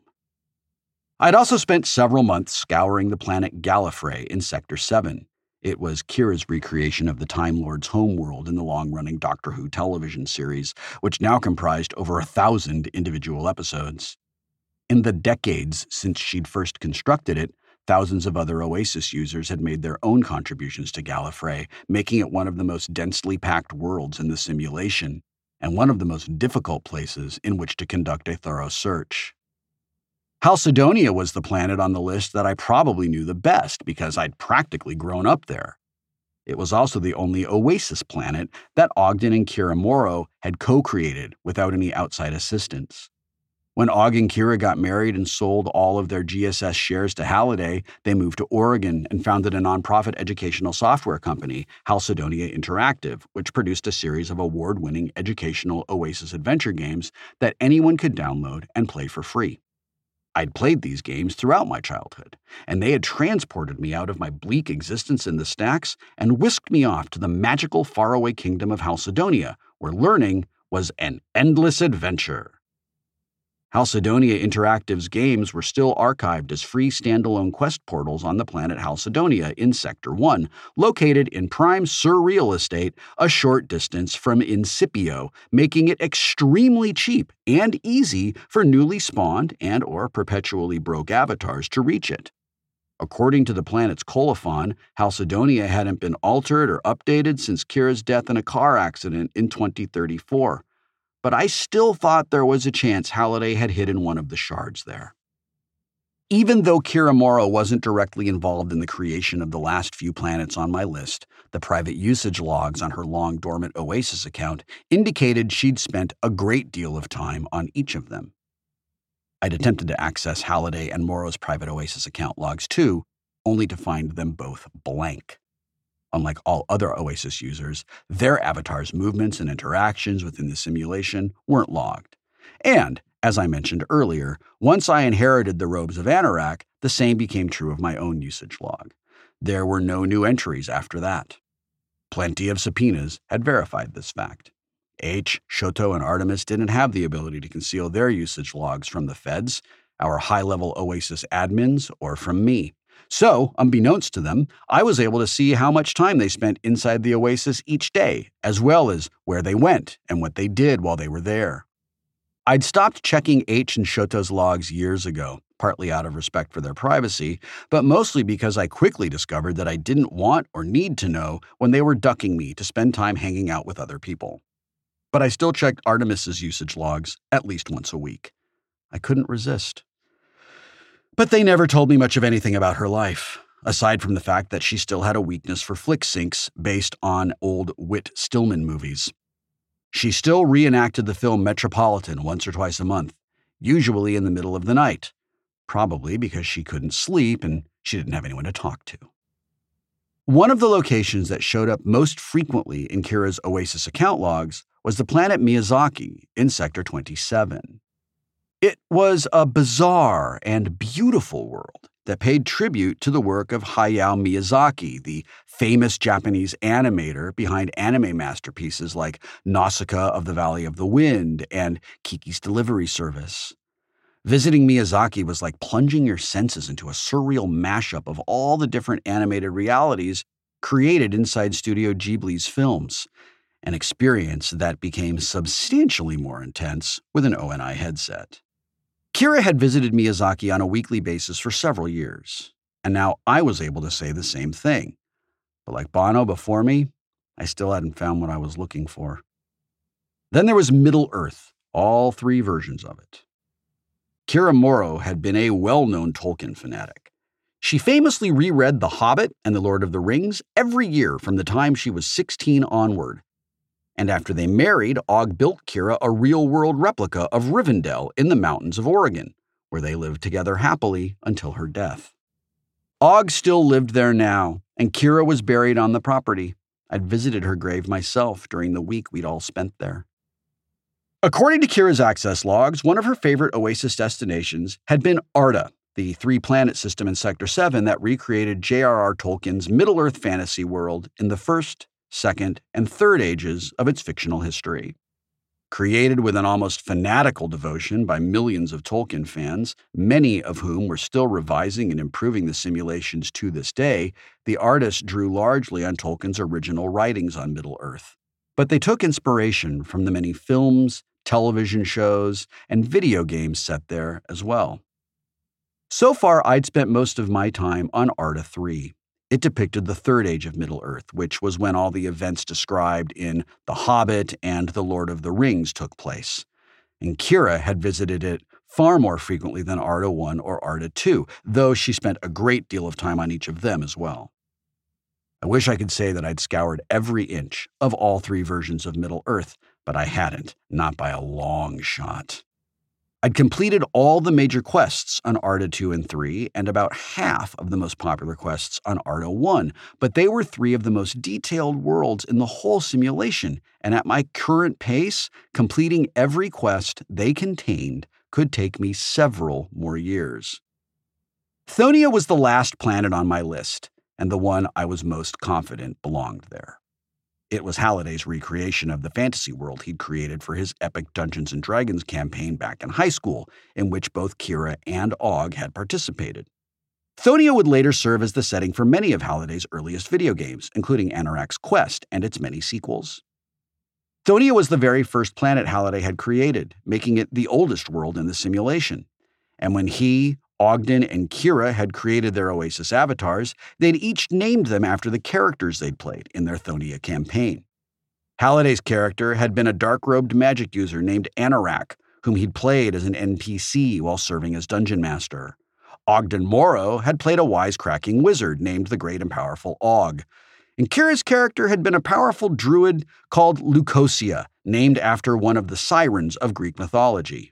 I'd also spent several months scouring the planet Gallifrey in Sector seven. It was Kira's recreation of the Time Lord's homeworld in the long-running Doctor Who television series, which now comprised over a thousand individual episodes. In the decades since she'd first constructed it, thousands of other Oasis users had made their own contributions to Gallifrey, making it one of the most densely packed worlds in the simulation, and one of the most difficult places in which to conduct a thorough search. Halcydonia was the planet on the list that I probably knew the best because I'd practically grown up there. It was also the only Oasis planet that Ogden and Kira Morrow had co-created without any outside assistance. When Og and Kira got married and sold all of their G S S shares to Halliday, they moved to Oregon and founded a nonprofit educational software company, Halcydonia Interactive, which produced a series of award-winning educational Oasis adventure games that anyone could download and play for free. I'd played these games throughout my childhood, and they had transported me out of my bleak existence in the stacks and whisked me off to the magical faraway kingdom of Halcydonia, where learning was an endless adventure. Halcydonia Interactive's games were still archived as free standalone quest portals on the planet Halcydonia in Sector one, located in prime surreal estate a short distance from Incipio, making it extremely cheap and easy for newly spawned and or perpetually broke avatars to reach it. According to the planet's colophon, Halcydonia hadn't been altered or updated since Kira's death in a car accident in twenty thirty-four. But I still thought there was a chance Halliday had hidden one of the shards there. Even though Kira Morrow wasn't directly involved in the creation of the last few planets on my list, the private usage logs on her long-dormant Oasis account indicated she'd spent a great deal of time on each of them. I'd attempted to access Halliday and Morrow's private Oasis account logs too, only to find them both blank. Unlike all other Oasis users, their avatar's movements and interactions within the simulation weren't logged. And, as I mentioned earlier, once I inherited the robes of Anorak, the same became true of my own usage log. There were no new entries after that. Plenty of subpoenas had verified this fact. H, Shoto, and Artemis didn't have the ability to conceal their usage logs from the feds, our high-level Oasis admins, or from me. So, unbeknownst to them, I was able to see how much time they spent inside the oasis each day, as well as where they went and what they did while they were there. I'd stopped checking H and Shoto's logs years ago, partly out of respect for their privacy, but mostly because I quickly discovered that I didn't want or need to know when they were ducking me to spend time hanging out with other people. But I still checked Artemis's usage logs at least once a week. I couldn't resist. But they never told me much of anything about her life, aside from the fact that she still had a weakness for flick syncs based on old Whit Stillman movies. She still reenacted the film Metropolitan once or twice a month, usually in the middle of the night, probably because she couldn't sleep and she didn't have anyone to talk to. One of the locations that showed up most frequently in Kira's Oasis account logs was the planet Miyazaki in Sector twenty-seven. It was a bizarre and beautiful world that paid tribute to the work of Hayao Miyazaki, the famous Japanese animator behind anime masterpieces like Nausicaa of the Valley of the Wind and Kiki's Delivery Service. Visiting Miyazaki was like plunging your senses into a surreal mashup of all the different animated realities created inside Studio Ghibli's films, an experience that became substantially more intense with an O N I headset. Kira had visited Miyazaki on a weekly basis for several years, and now I was able to say the same thing. But like Bono before me, I still hadn't found what I was looking for. Then there was Middle-earth, all three versions of it. Kira Morrow had been a well-known Tolkien fanatic. She famously reread The Hobbit and The Lord of the Rings every year from the time she was sixteen onward. And after they married, Og built Kira a real-world replica of Rivendell in the mountains of Oregon, where they lived together happily until her death. Og still lived there now, and Kira was buried on the property. I'd visited her grave myself during the week we'd all spent there. According to Kira's access logs, one of her favorite Oasis destinations had been Arda, the three-planet system in Sector seven that recreated J R R Tolkien's Middle-earth fantasy world in the first, second, and third ages of its fictional history. Created with an almost fanatical devotion by millions of Tolkien fans, many of whom were still revising and improving the simulations to this day, the artists drew largely on Tolkien's original writings on Middle-earth. But they took inspiration from the many films, television shows, and video games set there as well. So far, I'd spent most of my time on Arda three. It depicted the third age of Middle-earth, which was when all the events described in The Hobbit and The Lord of the Rings took place. And Kira had visited it far more frequently than Arda one or Arda two, though she spent a great deal of time on each of them as well. I wish I could say that I'd scoured every inch of all three versions of Middle-earth, but I hadn't, not by a long shot. I'd completed all the major quests on Arda two and three and about half of the most popular quests on Arda one, but they were three of the most detailed worlds in the whole simulation, and at my current pace, completing every quest they contained could take me several more years. Thonia was the last planet on my list, and the one I was most confident belonged there. It was Halliday's recreation of the fantasy world he'd created for his epic Dungeons and Dragons campaign back in high school, in which both Kira and Og had participated. Thonia would later serve as the setting for many of Halliday's earliest video games, including Anorak's Quest and its many sequels. Thonia was the very first planet Halliday had created, making it the oldest world in the simulation. And when he, Ogden, and Kira had created their Oasis avatars, they'd each named them after the characters they'd played in their Thonia campaign. Halliday's character had been a dark-robed magic user named Anorak, whom he'd played as an N P C while serving as Dungeon Master. Ogden Morrow had played a wisecracking wizard named the Great and Powerful Og. And Kira's character had been a powerful druid called Leucosia, named after one of the sirens of Greek mythology.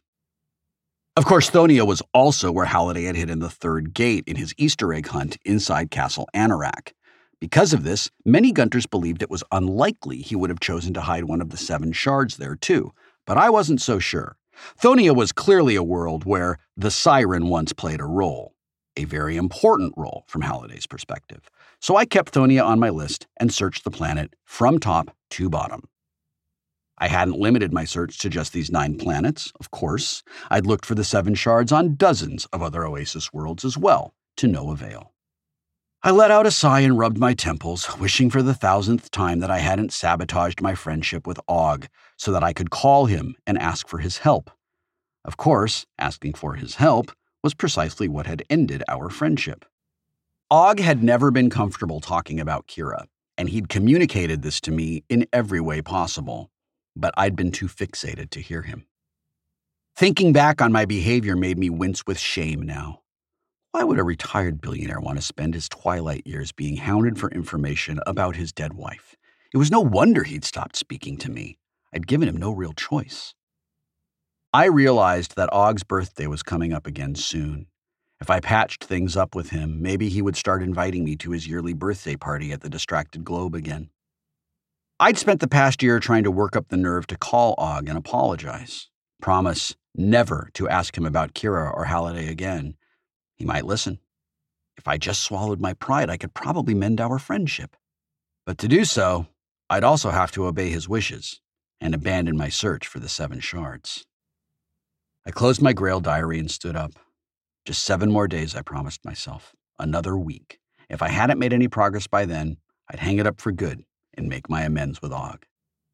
Of course, Thonia was also where Halliday had hidden the third gate in his Easter egg hunt inside Castle Anorak. Because of this, many Gunters believed it was unlikely he would have chosen to hide one of the seven shards there too, but I wasn't so sure. Thonia was clearly a world where the siren once played a role, a very important role from Halliday's perspective. So I kept Thonia on my list and searched the planet from top to bottom. I hadn't limited my search to just these nine planets, of course. I'd looked for the seven shards on dozens of other Oasis worlds as well, to no avail. I let out a sigh and rubbed my temples, wishing for the thousandth time that I hadn't sabotaged my friendship with Og so that I could call him and ask for his help. Of course, asking for his help was precisely what had ended our friendship. Og had never been comfortable talking about Kira, and he'd communicated this to me in every way possible, but I'd been too fixated to hear him. Thinking back on my behavior made me wince with shame now. Why would a retired billionaire want to spend his twilight years being hounded for information about his dead wife? It was no wonder he'd stopped speaking to me. I'd given him no real choice. I realized that Og's birthday was coming up again soon. If I patched things up with him, maybe he would start inviting me to his yearly birthday party at the Distracted Globe again. I'd spent the past year trying to work up the nerve to call Og and apologize. Promise never to ask him about Kira or Halliday again. He might listen. If I just swallowed my pride, I could probably mend our friendship. But to do so, I'd also have to obey his wishes and abandon my search for the seven shards. I closed my Grail diary and stood up. Just seven more days, I promised myself. Another week. If I hadn't made any progress by then, I'd hang it up for good and make my amends with Og.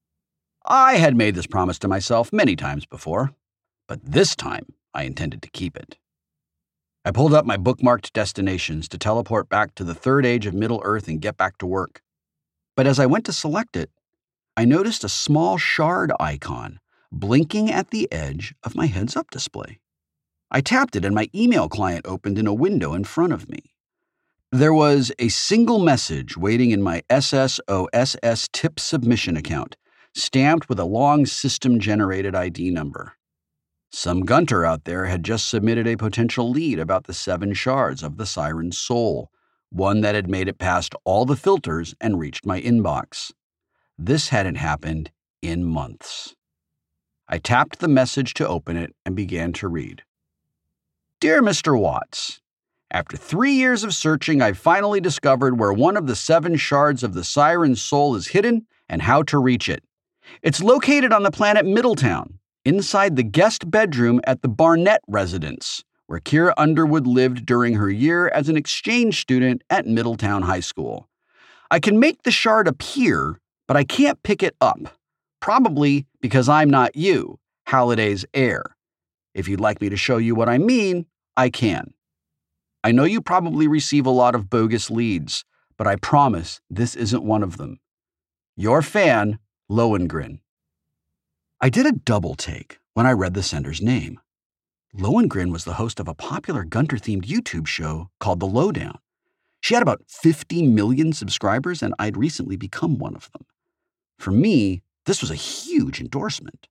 I had made this promise to myself many times before, but this time I intended to keep it. I pulled up my bookmarked destinations to teleport back to the third age of Middle-earth and get back to work. But as I went to select it, I noticed a small shard icon blinking at the edge of my heads-up display. I tapped it and my email client opened in a window in front of me. There was a single message waiting in my S S O S S tip submission account, stamped with a long system-generated I D number. Some Gunter out there had just submitted a potential lead about the seven shards of the Siren's soul, one that had made it past all the filters and reached my inbox. This hadn't happened in months. I tapped the message to open it and began to read. Dear Mister Watts, after three years of searching, I've finally discovered where one of the seven shards of the Siren's soul is hidden and how to reach it. It's located on the planet Middletown, inside the guest bedroom at the Barnett residence, where Kira Underwood lived during her year as an exchange student at Middletown High School. I can make the shard appear, but I can't pick it up, probably because I'm not you, Halliday's heir. If you'd like me to show you what I mean, I can. I know you probably receive a lot of bogus leads, but I promise this isn't one of them. Your fan, Lohengrin. I did a double take when I read the sender's name. Lohengrin was the host of a popular Gunter-themed YouTube show called The Lowdown. She had about fifty million subscribers, and I'd recently become one of them. For me, this was a huge endorsement.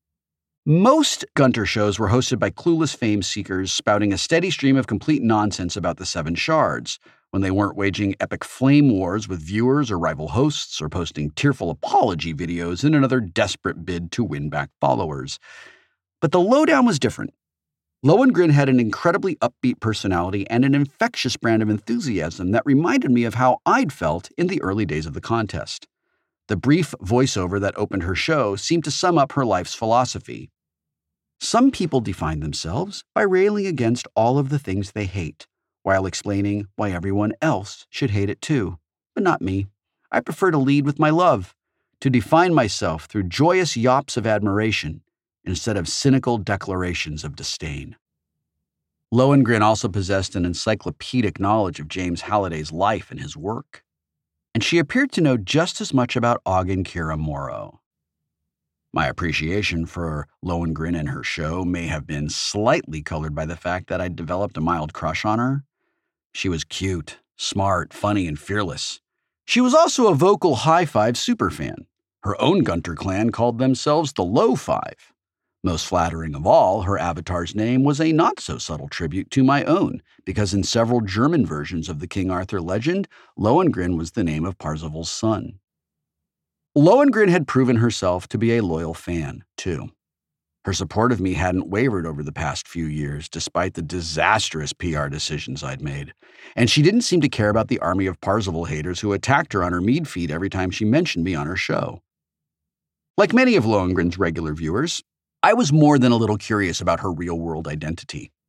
Most Gunter shows were hosted by clueless fame seekers spouting a steady stream of complete nonsense about the Seven Shards, when they weren't waging epic flame wars with viewers or rival hosts or posting tearful apology videos in another desperate bid to win back followers. But The Lowdown was different. Lohengrin had an incredibly upbeat personality and an infectious brand of enthusiasm that reminded me of how I'd felt in the early days of the contest. The brief voiceover that opened her show seemed to sum up her life's philosophy. Some people define themselves by railing against all of the things they hate, while explaining why everyone else should hate it too. But not me. I prefer to lead with my love, to define myself through joyous yops of admiration instead of cynical declarations of disdain. Lohengrin also possessed an encyclopedic knowledge of James Halliday's life and his work, and she appeared to know just as much about Og and Kira Morrow. My appreciation for Lohengrin and her show may have been slightly colored by the fact that I'd developed a mild crush on her. She was cute, smart, funny, and fearless. She was also a vocal High Five superfan. Her own Gunter clan called themselves the Low Five. Most flattering of all, her avatar's name was a not-so-subtle tribute to my own, because in several German versions of the King Arthur legend, Lohengrin was the name of Parzival's son. Lohengrin had proven herself to be a loyal fan, too. Her support of me hadn't wavered over the past few years, despite the disastrous P R decisions I'd made, and she didn't seem to care about the army of Parzival haters who attacked her on her Mead feed every time she mentioned me on her show. Like many of Lohengrin's regular viewers, I was more than a little curious about her real-world identity.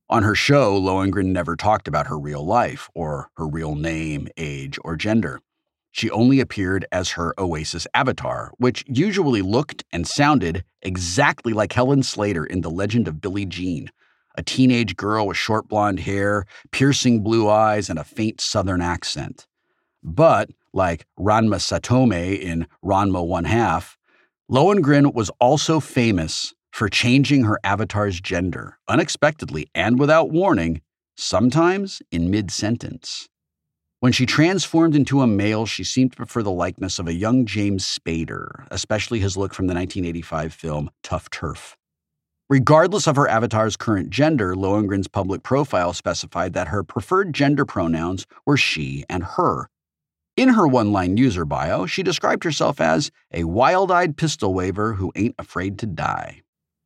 On her show, Lohengrin never talked about her real life or her real name, age, or gender. She only appeared as her Oasis avatar, which usually looked and sounded exactly like Helen Slater in The Legend of Billie Jean, a teenage girl with short blonde hair, piercing blue eyes, and a faint southern accent. But, like Ranma Satome in Ranma One Half, Lohengrin was also famous for changing her avatar's gender, unexpectedly and without warning, sometimes in mid-sentence. When she transformed into a male, she seemed to prefer the likeness of a young James Spader, especially his look from the nineteen eighty-five film Tough Turf. Regardless of her avatar's current gender, Lohengrin's public profile specified that her preferred gender pronouns were she and her. In her one-line user bio, she described herself as a wild-eyed pistol waver who ain't afraid to die.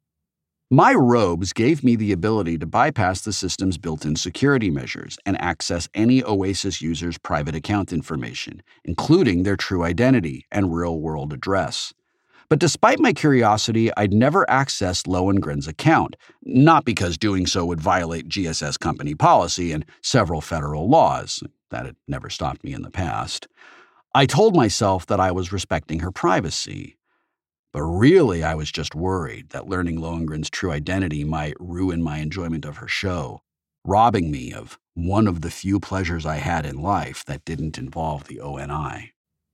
My robes gave me the ability to bypass the system's built-in security measures and access any Oasis user's private account information, including their true identity and real-world address. But despite my curiosity, I'd never accessed Lohengrin's account, not because doing so would violate G S S company policy and several federal laws. That had never stopped me in the past. I told myself that I was respecting her privacy. But really, I was just worried that learning Lohengrin's true identity might ruin my enjoyment of her show, robbing me of one of the few pleasures I had in life that didn't involve the O N I.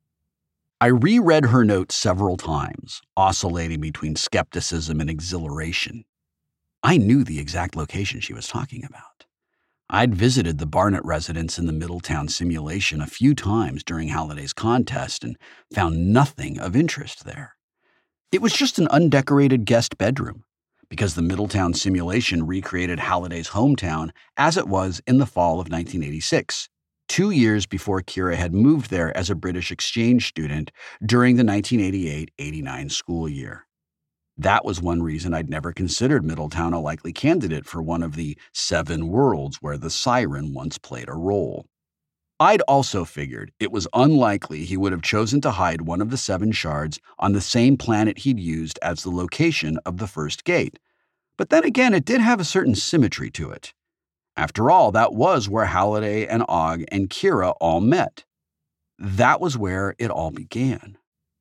I reread her notes several times, oscillating between skepticism and exhilaration. I knew the exact location she was talking about. I'd visited the Barnett residence in the Middletown simulation a few times during Halliday's contest and found nothing of interest there. It was just an undecorated guest bedroom, because the Middletown simulation recreated Halliday's hometown as it was in the fall of nineteen eighty-six, two years before Kira had moved there as a British exchange student during the nineteen eighty-eight eighty-nine school year. That was one reason I'd never considered Middletown a likely candidate for one of the seven worlds where the siren once played a role. I'd also figured it was unlikely he would have chosen to hide one of the seven shards on the same planet he'd used as the location of the first gate. But then again, it did have a certain symmetry to it. After all, that was where Halliday and Og and Kira all met. That was where it all began.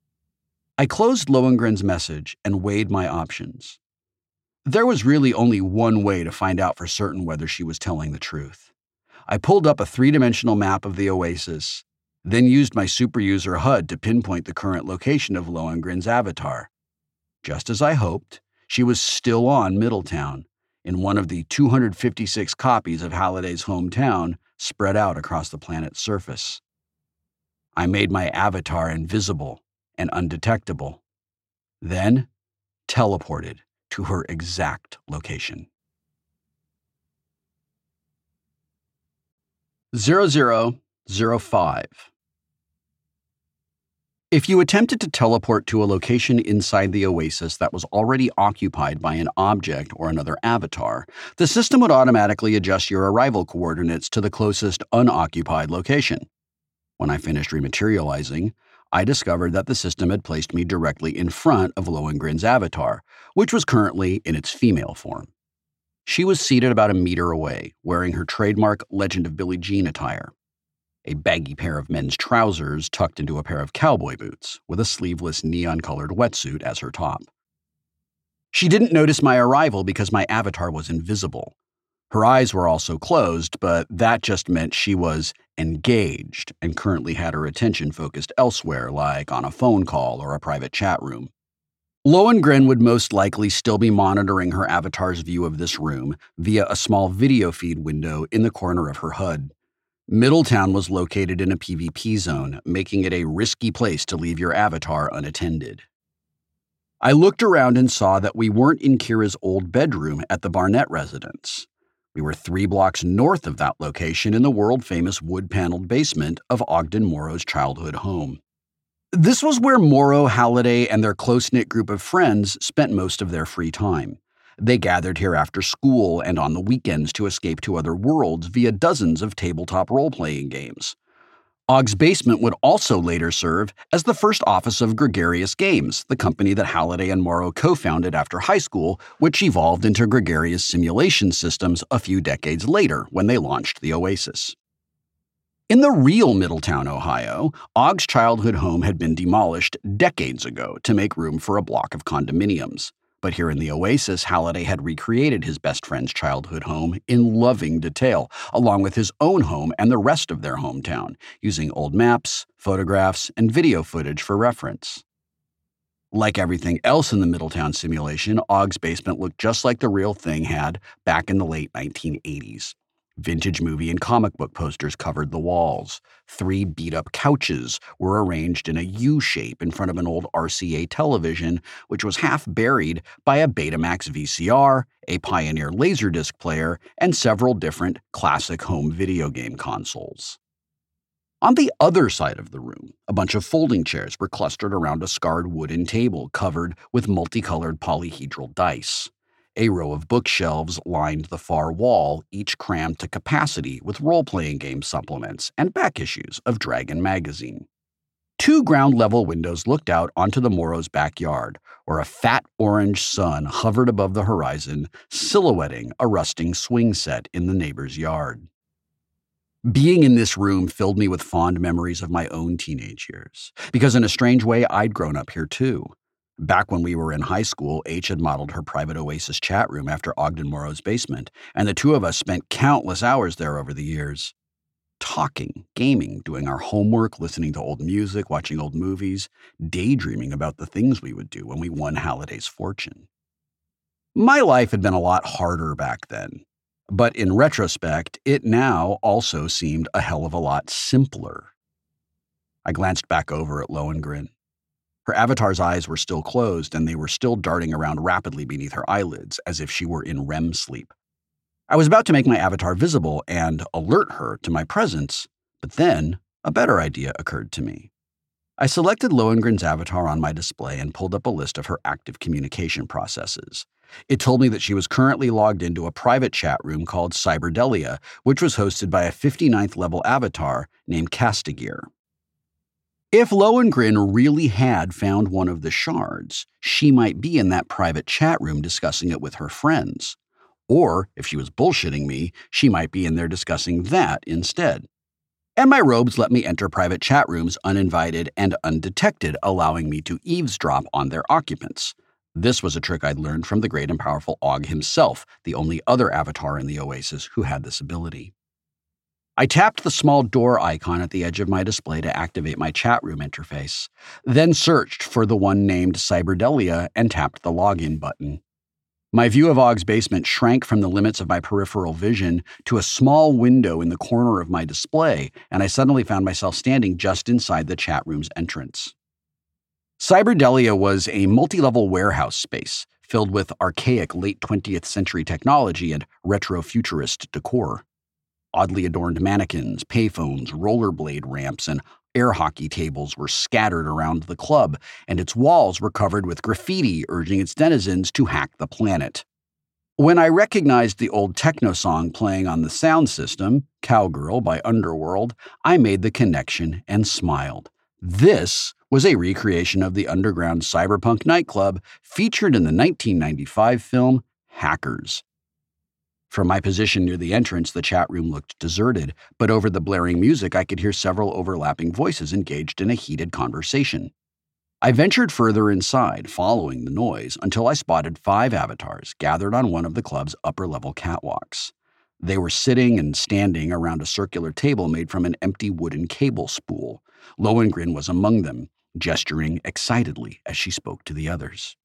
I closed Lohengrin's message and weighed my options. There was really only one way to find out for certain whether she was telling the truth. I pulled up a three-dimensional map of the Oasis, then used my superuser H U D to pinpoint the current location of Lohengrin's avatar. Just as I hoped, she was still on Middletown, in one of the two hundred fifty-six copies of Halliday's hometown spread out across the planet's surface. I made my avatar invisible and undetectable, then teleported to her exact location. zero zero zero five. If you attempted to teleport to a location inside the Oasis that was already occupied by an object or another avatar, the system would automatically adjust your arrival coordinates to the closest unoccupied location. When I finished rematerializing, I discovered that the system had placed me directly in front of Lohengrin's avatar, which was currently in its female form. She was seated about a meter away, wearing her trademark Legend of Billie Jean attire. A baggy pair of men's trousers tucked into a pair of cowboy boots, with a sleeveless neon-colored wetsuit as her top. She didn't notice my arrival because my avatar was invisible. Her eyes were also closed, but that just meant she was engaged and currently had her attention focused elsewhere, like on a phone call or a private chat room. Lohengrin would most likely still be monitoring her avatar's view of this room via a small video feed window in the corner of her H U D. Middletown was located in a PvP zone, making it a risky place to leave your avatar unattended. I looked around and saw that we weren't in Kira's old bedroom at the Barnett residence. We were three blocks north of that location in the world-famous wood-paneled basement of Ogden Morrow's childhood home. This was where Morrow, Halliday, and their close-knit group of friends spent most of their free time. They gathered here after school and on the weekends to escape to other worlds via dozens of tabletop role-playing games. Ogg's Basement would also later serve as the first office of Gregarious Games, the company that Halliday and Morrow co-founded after high school, which evolved into Gregarious Simulation Systems a few decades later when they launched the Oasis. In the real Middletown, Ohio, Ogg's childhood home had been demolished decades ago to make room for a block of condominiums. But here in the Oasis, Halliday had recreated his best friend's childhood home in loving detail, along with his own home and the rest of their hometown, using old maps, photographs, and video footage for reference. Like everything else in the Middletown simulation, Ogg's Basement looked just like the real thing had back in the late nineteen eighties. Vintage movie and comic book posters covered the walls. Three beat-up couches were arranged in a U shape in front of an old R C A television, which was half buried by a Betamax V C R, a Pioneer Laserdisc player, and several different classic home video game consoles. On the other side of the room, a bunch of folding chairs were clustered around a scarred wooden table covered with multicolored polyhedral dice. A row of bookshelves lined the far wall, each crammed to capacity with role-playing game supplements and back issues of Dragon magazine. Two ground-level windows looked out onto the Morrows' backyard, where a fat orange sun hovered above the horizon, silhouetting a rusting swing set in the neighbor's yard. Being in this room filled me with fond memories of my own teenage years, because in a strange way I'd grown up here too. Back when we were in high school, H had modeled her private Oasis chat room after Ogden Morrow's basement, and the two of us spent countless hours there over the years. Talking, gaming, doing our homework, listening to old music, watching old movies, daydreaming about the things we would do when we won Halliday's fortune. My life had been a lot harder back then, but in retrospect, it now also seemed a hell of a lot simpler. I glanced back over at Lohengrin. Her avatar's eyes were still closed, and they were still darting around rapidly beneath her eyelids, as if she were in R E M sleep. I was about to make my avatar visible and alert her to my presence, but then a better idea occurred to me. I selected Lohengrin's avatar on my display and pulled up a list of her active communication processes. It told me that she was currently logged into a private chat room called Cyberdelia, which was hosted by a fifty-ninth level avatar named Castigear. If Lohengrin really had found one of the shards, she might be in that private chat room discussing it with her friends. Or, if she was bullshitting me, she might be in there discussing that instead. And my robes let me enter private chat rooms uninvited and undetected, allowing me to eavesdrop on their occupants. This was a trick I'd learned from the great and powerful Ogg himself, the only other avatar in the Oasis who had this ability. I tapped the small door icon at the edge of my display to activate my chat room interface, then searched for the one named Cyberdelia and tapped the login button. My view of Ogg's Basement shrank from the limits of my peripheral vision to a small window in the corner of my display, and I suddenly found myself standing just inside the chat room's entrance. Cyberdelia was a multi-level warehouse space filled with archaic late twentieth century technology and retro-futurist decor. Oddly adorned mannequins, payphones, rollerblade ramps, and air hockey tables were scattered around the club, and its walls were covered with graffiti urging its denizens to hack the planet. When I recognized the old techno song playing on the sound system, Cowgirl by Underworld, I made the connection and smiled. This was a recreation of the underground cyberpunk nightclub featured in the nineteen ninety-five film Hackers. From my position near the entrance, the chat room looked deserted, but over the blaring music, I could hear several overlapping voices engaged in a heated conversation. I ventured further inside, following the noise, until I spotted five avatars gathered on one of the club's upper-level catwalks. They were sitting and standing around a circular table made from an empty wooden cable spool. Lohengrin was among them, gesturing excitedly as she spoke to the others.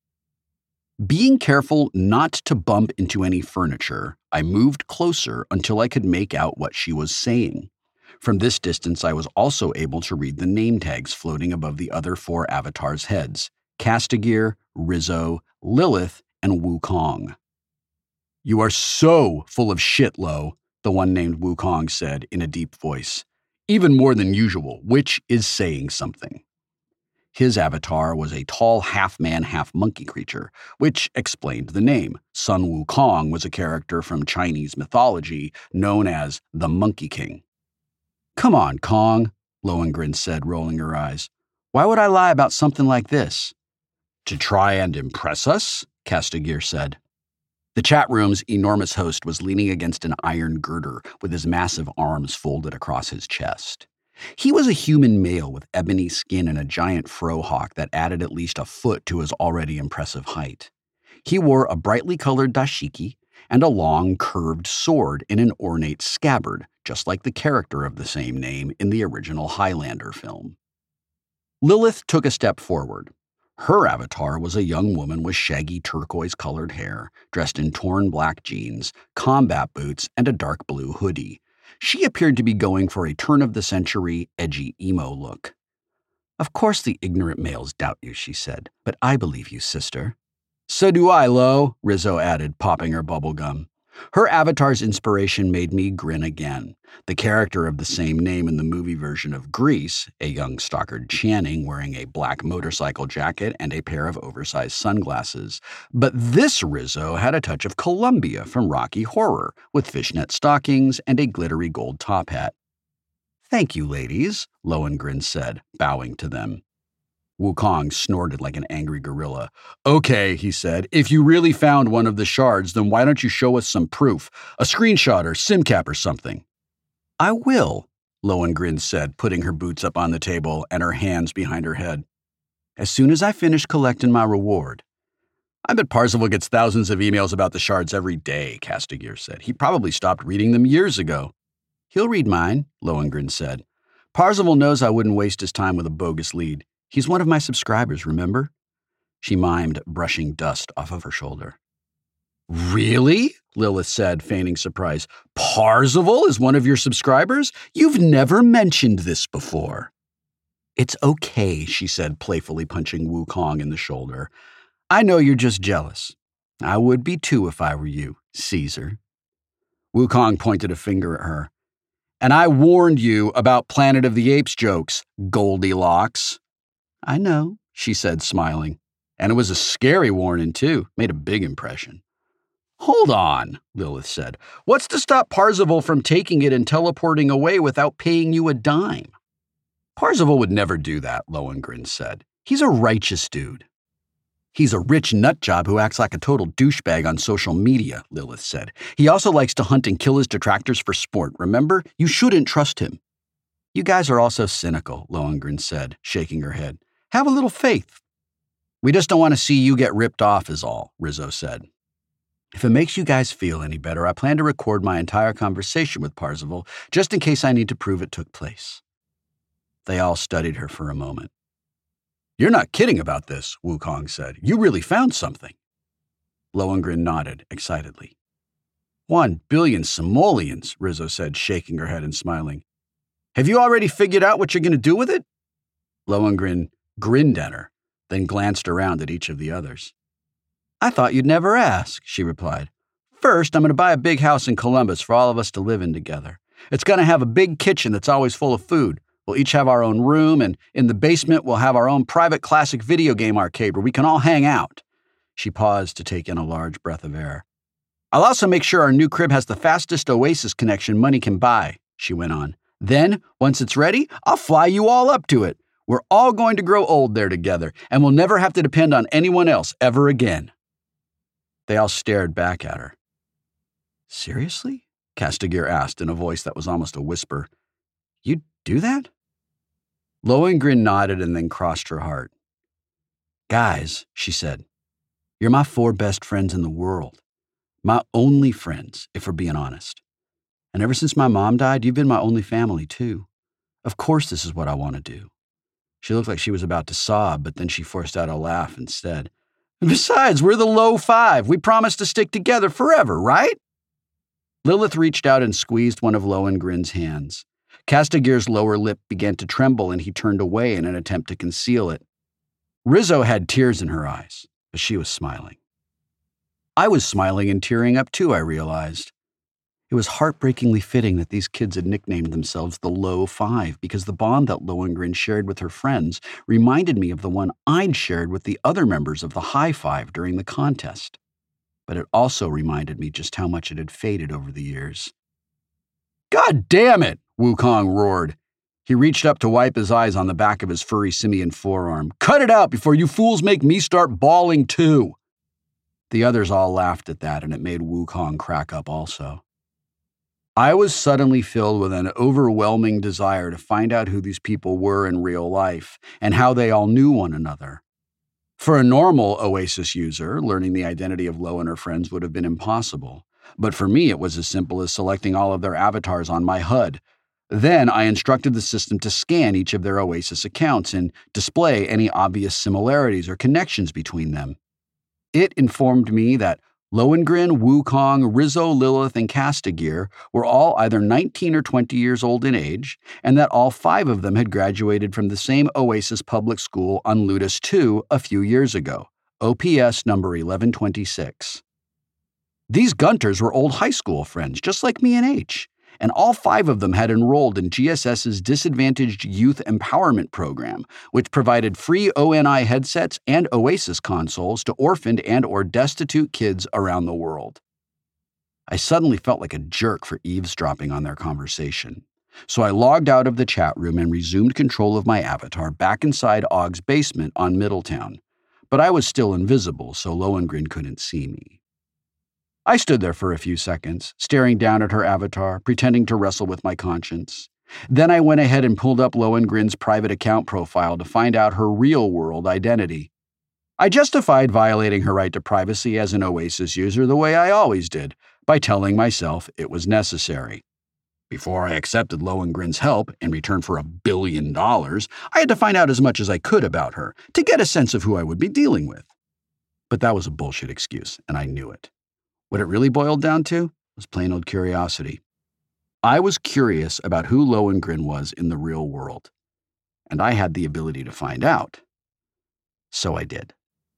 Being careful not to bump into any furniture, I moved closer until I could make out what she was saying. From this distance, I was also able to read the name tags floating above the other four avatars' heads: Castigear, Rizzo, Lilith, and Wukong. "You are so full of shit, Lo," the one named Wukong said in a deep voice. "Even more than usual, which is saying something." His avatar was a tall half-man, half-monkey creature, which explained the name. Sun Wukong was a character from Chinese mythology known as the Monkey King. "Come on, Kong," Lohengrin said, rolling her eyes. Why would I lie about something like this? To try and impress us, Castigier said. The chat room's enormous host was leaning against an iron girder with his massive arms folded across his chest. He was a human male with ebony skin and a giant frohawk that added at least a foot to his already impressive height. He wore a brightly colored dashiki and a long, curved sword in an ornate scabbard, just like the character of the same name in the original Highlander film. Lilith took a step forward. Her avatar was a young woman with shaggy turquoise-colored hair, dressed in torn black jeans, combat boots, and a dark blue hoodie. She appeared to be going for a turn-of-the-century, edgy emo look. Of course the ignorant males doubt you, she said, but I believe you, sister. So do I, Lo, Rizzo added, popping her bubble gum. Her avatar's inspiration made me grin again. The character of the same name in the movie version of Grease, a young Stockard Channing wearing a black motorcycle jacket and a pair of oversized sunglasses. But this Rizzo had a touch of Columbia from Rocky Horror, with fishnet stockings and a glittery gold top hat. Thank you, ladies, Lohengrin said, bowing to them. Wukong snorted like an angry gorilla. Okay, he said, if you really found one of the shards, then why don't you show us some proof? A screenshot or SimCap or something. I will, Lohengrin said, putting her boots up on the table and her hands behind her head. As soon as I finish collecting my reward. I bet Parzival gets thousands of emails about the shards every day, Castigier said. He probably stopped reading them years ago. He'll read mine, Lohengrin said. Parzival knows I wouldn't waste his time with a bogus lead. He's one of my subscribers, remember? She mimed, brushing dust off of her shoulder. Really? Lilith said, feigning surprise. Parzival is one of your subscribers? You've never mentioned this before. It's okay, she said, playfully punching Wukong in the shoulder. I know you're just jealous. I would be too if I were you, Caesar. Wukong pointed a finger at her. And I warned you about Planet of the Apes jokes, Goldilocks. I know, she said, smiling. And it was a scary warning, too. Made a big impression. Hold on, Lilith said. What's to stop Parzival from taking it and teleporting away without paying you a dime? Parzival would never do that, Lohengrin said. He's a righteous dude. He's a rich nutjob who acts like a total douchebag on social media, Lilith said. He also likes to hunt and kill his detractors for sport, remember? You shouldn't trust him. You guys are all so cynical, Lohengrin said, shaking her head. Have a little faith. We just don't want to see you get ripped off is all, Rizzo said. If it makes you guys feel any better, I plan to record my entire conversation with Parzival, just in case I need to prove it took place. They all studied her for a moment. You're not kidding about this, Wukong said. You really found something. Lohengrin nodded excitedly. One billion simoleons, Rizzo said, shaking her head and smiling. Have you already figured out what you're going to do with it? Lohengrin grinned at her, then glanced around at each of the others. I thought you'd never ask, she replied. First, I'm going to buy a big house in Columbus for all of us to live in together. It's going to have a big kitchen that's always full of food. We'll each have our own room, and in the basement we'll have our own private classic video game arcade where we can all hang out. She paused to take in a large breath of air. I'll also make sure our new crib has the fastest Oasis connection money can buy, she went on. Then, once it's ready, I'll fly you all up to it. We're all going to grow old there together, and we'll never have to depend on anyone else ever again. They all stared back at her. Seriously? Castigier asked in a voice that was almost a whisper. You'd do that? Lohengrin nodded and then crossed her heart. Guys, she said, you're my four best friends in the world. My only friends, if we're being honest. And ever since my mom died, you've been my only family, too. Of course this is what I want to do. She looked like she was about to sob, but then she forced out a laugh instead. And besides, we're the low five. We promised to stick together forever, right? Lilith reached out and squeezed one of Lohengrin's hands. Castigier's lower lip began to tremble, and he turned away in an attempt to conceal it. Rizzo had tears in her eyes, but she was smiling. I was smiling and tearing up too, I realized. It was heartbreakingly fitting that these kids had nicknamed themselves the Low Five because the bond that Lohengrin shared with her friends reminded me of the one I'd shared with the other members of the High Five during the contest. But it also reminded me just how much it had faded over the years. God damn it, Wukong roared. He reached up to wipe his eyes on the back of his furry simian forearm. "Cut it out before you fools make me start bawling too." The others all laughed at that, and it made Wukong crack up also. I was suddenly filled with an overwhelming desire to find out who these people were in real life and how they all knew one another. For a normal Oasis user, learning the identity of Lo and her friends would have been impossible. But for me, it was as simple as selecting all of their avatars on my H U D. Then I instructed the system to scan each of their Oasis accounts and display any obvious similarities or connections between them. It informed me that Lohengrin, Wukong, Rizzo, Lilith, and Castigear were all either nineteen or twenty years old in age, and that all five of them had graduated from the same Oasis public school on Ludus two a few years ago, O P S number eleven twenty-six. These Gunters were old high school friends, just like me and H, and all five of them had enrolled in G S S's Disadvantaged Youth Empowerment Program, which provided free O N I headsets and Oasis consoles to orphaned and or destitute kids around the world. I suddenly felt like a jerk for eavesdropping on their conversation, so I logged out of the chat room and resumed control of my avatar back inside Ogg's basement on Middletown, but I was still invisible, so Lohengrin couldn't see me. I stood there for a few seconds, staring down at her avatar, pretending to wrestle with my conscience. Then I went ahead and pulled up Lohengrin's private account profile to find out her real-world identity. I justified violating her right to privacy as an Oasis user the way I always did, by telling myself it was necessary. Before I accepted Lohengrin's help in return for a billion dollars, I had to find out as much as I could about her to get a sense of who I would be dealing with. But that was a bullshit excuse, and I knew it. What it really boiled down to was plain old curiosity. I was curious about who Lohengrin was in the real world, and I had the ability to find out. So I did.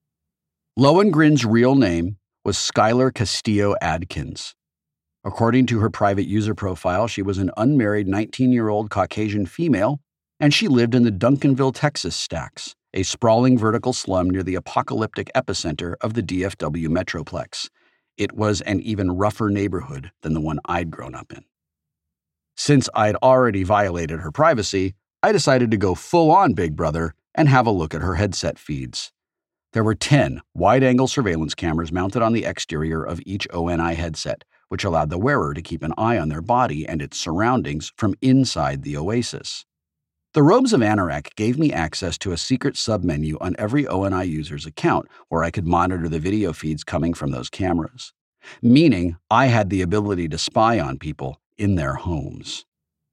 Lohengrin's real name was Skylar Castillo Adkins. According to her private user profile, she was an unmarried nineteen-year-old Caucasian female, and she lived in the Duncanville, Texas stacks, a sprawling vertical slum near the apocalyptic epicenter of the D F W Metroplex. It was an even rougher neighborhood than the one I'd grown up in. Since I'd already violated her privacy, I decided to go full-on Big Brother and have a look at her headset feeds. There were ten wide-angle surveillance cameras mounted on the exterior of each O N I headset, which allowed the wearer to keep an eye on their body and its surroundings from inside the Oasis. The Robes of Anorak gave me access to a secret submenu on every O N I user's account where I could monitor the video feeds coming from those cameras, meaning I had the ability to spy on people in their homes.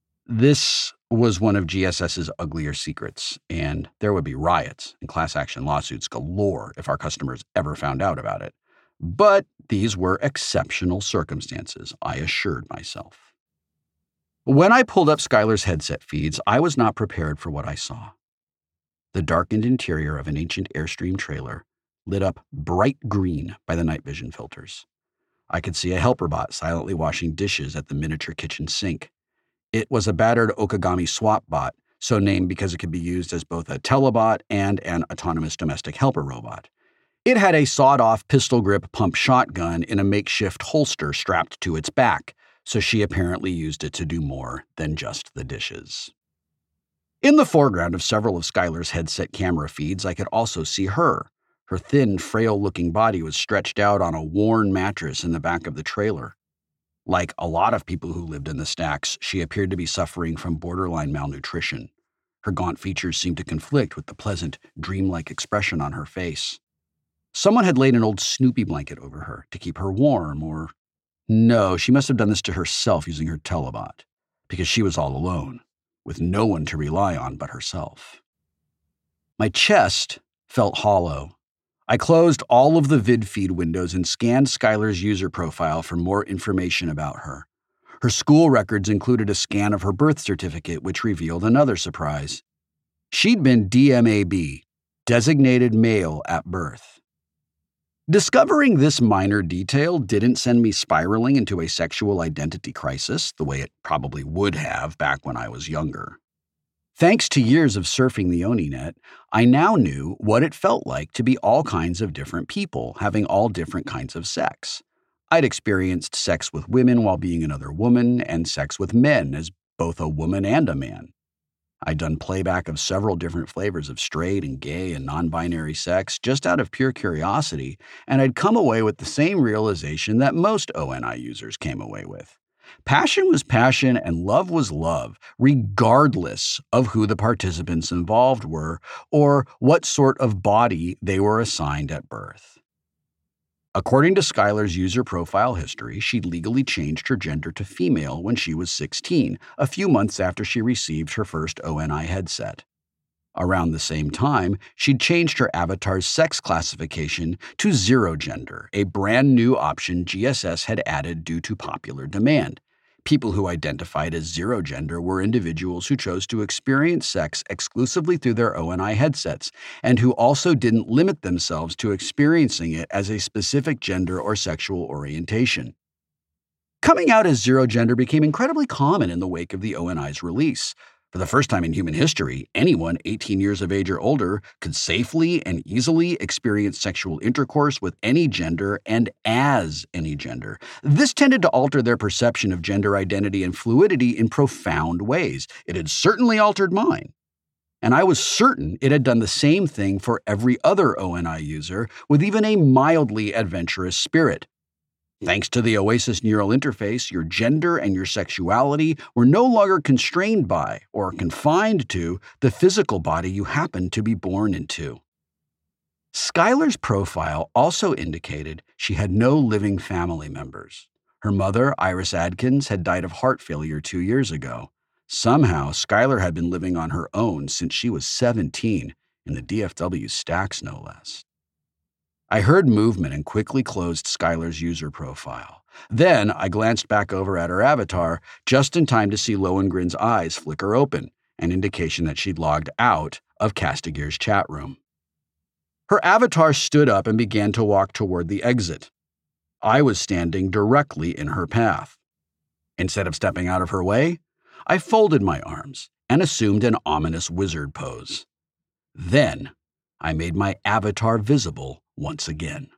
This was one of G S S's uglier secrets, and there would be riots and class action lawsuits galore if our customers ever found out about it. But these were exceptional circumstances, I assured myself. When I pulled up Skylar's headset feeds, I was not prepared for what I saw. The darkened interior of an ancient Airstream trailer lit up bright green by the night vision filters. I could see a helper bot silently washing dishes at the miniature kitchen sink. It was a battered Okagami swap bot, so named because it could be used as both a telebot and an autonomous domestic helper robot. It had a sawed-off pistol grip pump shotgun in a makeshift holster strapped to its back, so she apparently used it to do more than just the dishes. In the foreground of several of Skylar's headset camera feeds, I could also see her. Her thin, frail-looking body was stretched out on a worn mattress in the back of the trailer. Like a lot of people who lived in the stacks, she appeared to be suffering from borderline malnutrition. Her gaunt features seemed to conflict with the pleasant, dreamlike expression on her face. Someone had laid an old Snoopy blanket over her to keep her warm, or... No, she must have done this to herself using her telebot, because she was all alone, with no one to rely on but herself. My chest felt hollow. I closed all of the vid feed windows and scanned Skylar's user profile for more information about her. Her school records included a scan of her birth certificate, which revealed another surprise. She'd been D M A B, designated male at birth. Discovering this minor detail didn't send me spiraling into a sexual identity crisis the way it probably would have back when I was younger. Thanks to years of surfing the OniNet, I now knew what it felt like to be all kinds of different people, having all different kinds of sex. I'd experienced sex with women while being another woman, and sex with men as both a woman and a man. I'd done playback of several different flavors of straight and gay and non-binary sex just out of pure curiosity, and I'd come away with the same realization that most O N I users came away with. Passion was passion and love was love, regardless of who the participants involved were or what sort of body they were assigned at birth. According to Skylar's user profile history, she'd legally changed her gender to female when she was sixteen, a few months after she received her first O N I headset. Around the same time, she'd changed her avatar's sex classification to zero gender, a brand new option G S S had added due to popular demand. People who identified as zero gender were individuals who chose to experience sex exclusively through their O N I headsets, and who also didn't limit themselves to experiencing it as a specific gender or sexual orientation. Coming out as zero gender became incredibly common in the wake of the O N I's release. For the first time in human history, anyone eighteen years of age or older could safely and easily experience sexual intercourse with any gender and as any gender. This tended to alter their perception of gender identity and fluidity in profound ways. It had certainly altered mine. And I was certain it had done the same thing for every other O N I user with even a mildly adventurous spirit. Thanks to the Oasis neural interface, your gender and your sexuality were no longer constrained by or confined to the physical body you happened to be born into. Skylar's profile also indicated she had no living family members. Her mother, Iris Adkins, had died of heart failure two years ago. Somehow, Skylar had been living on her own since she was seventeen, in the D F W stacks no less. I heard movement and quickly closed Skylar's user profile. Then I glanced back over at her avatar just in time to see Lohengrin's eyes flicker open, an indication that she'd logged out of Castigear's chat room. Her avatar stood up and began to walk toward the exit. I was standing directly in her path. Instead of stepping out of her way, I folded my arms and assumed an ominous wizard pose. Then I made my avatar visible once again.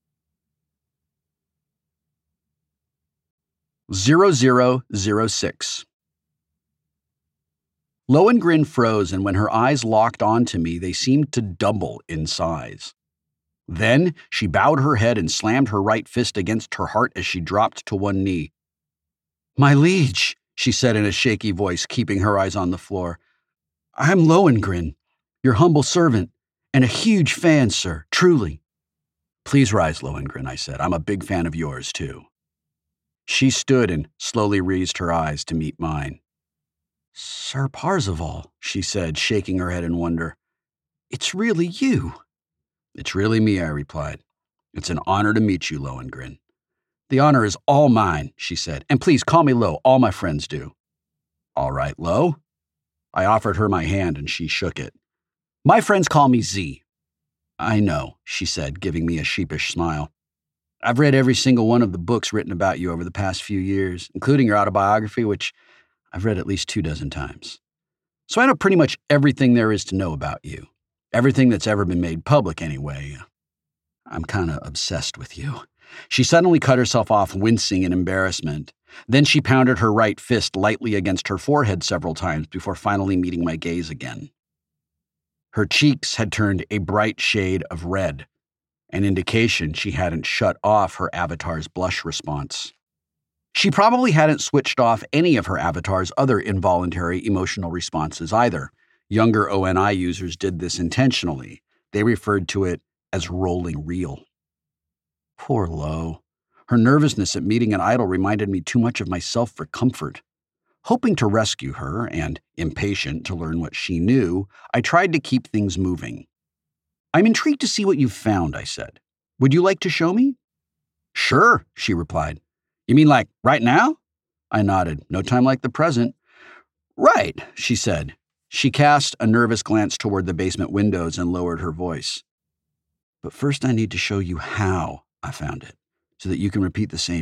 zero zero zero six. Lohengrin froze, and when her eyes locked onto me, they seemed to double in size. Then she bowed her head and slammed her right fist against her heart as she dropped to one knee. "My liege," she said in a shaky voice, keeping her eyes on the floor. "I'm Lohengrin, your humble servant, and a huge fan, sir, truly." "Please rise, Lohengrin," I said. "I'm a big fan of yours, too." She stood and slowly raised her eyes to meet mine. "Sir Parzival," she said, shaking her head in wonder. "It's really you." "It's really me," I replied. "It's an honor to meet you, Lohengrin." "The honor is all mine," she said. "And please call me Lo. All my friends do." "All right, Lo." I offered her my hand and she shook it. "My friends call me Z." "I know," she said, giving me a sheepish smile. "I've read every single one of the books written about you over the past few years, including your autobiography, which I've read at least two dozen times. So I know pretty much everything there is to know about you. Everything that's ever been made public, anyway. I'm kind of obsessed with you." She suddenly cut herself off, wincing in embarrassment. Then she pounded her right fist lightly against her forehead several times before finally meeting my gaze again. Her cheeks had turned a bright shade of red, an indication she hadn't shut off her avatar's blush response. She probably hadn't switched off any of her avatar's other involuntary emotional responses either. Younger O N I users did this intentionally. They referred to it as rolling reel. Poor Lo. Her nervousness at meeting an idol reminded me too much of myself for comfort. Hoping to rescue her, and impatient to learn what she knew, I tried to keep things moving. "I'm intrigued to see what you've found," I said. "Would you like to show me?" "Sure," she replied. "You mean like right now?" I nodded. "No time like the present." "Right," she said. She cast a nervous glance toward the basement windows and lowered her voice. "But first I need to show you how I found it, so that you can repeat the same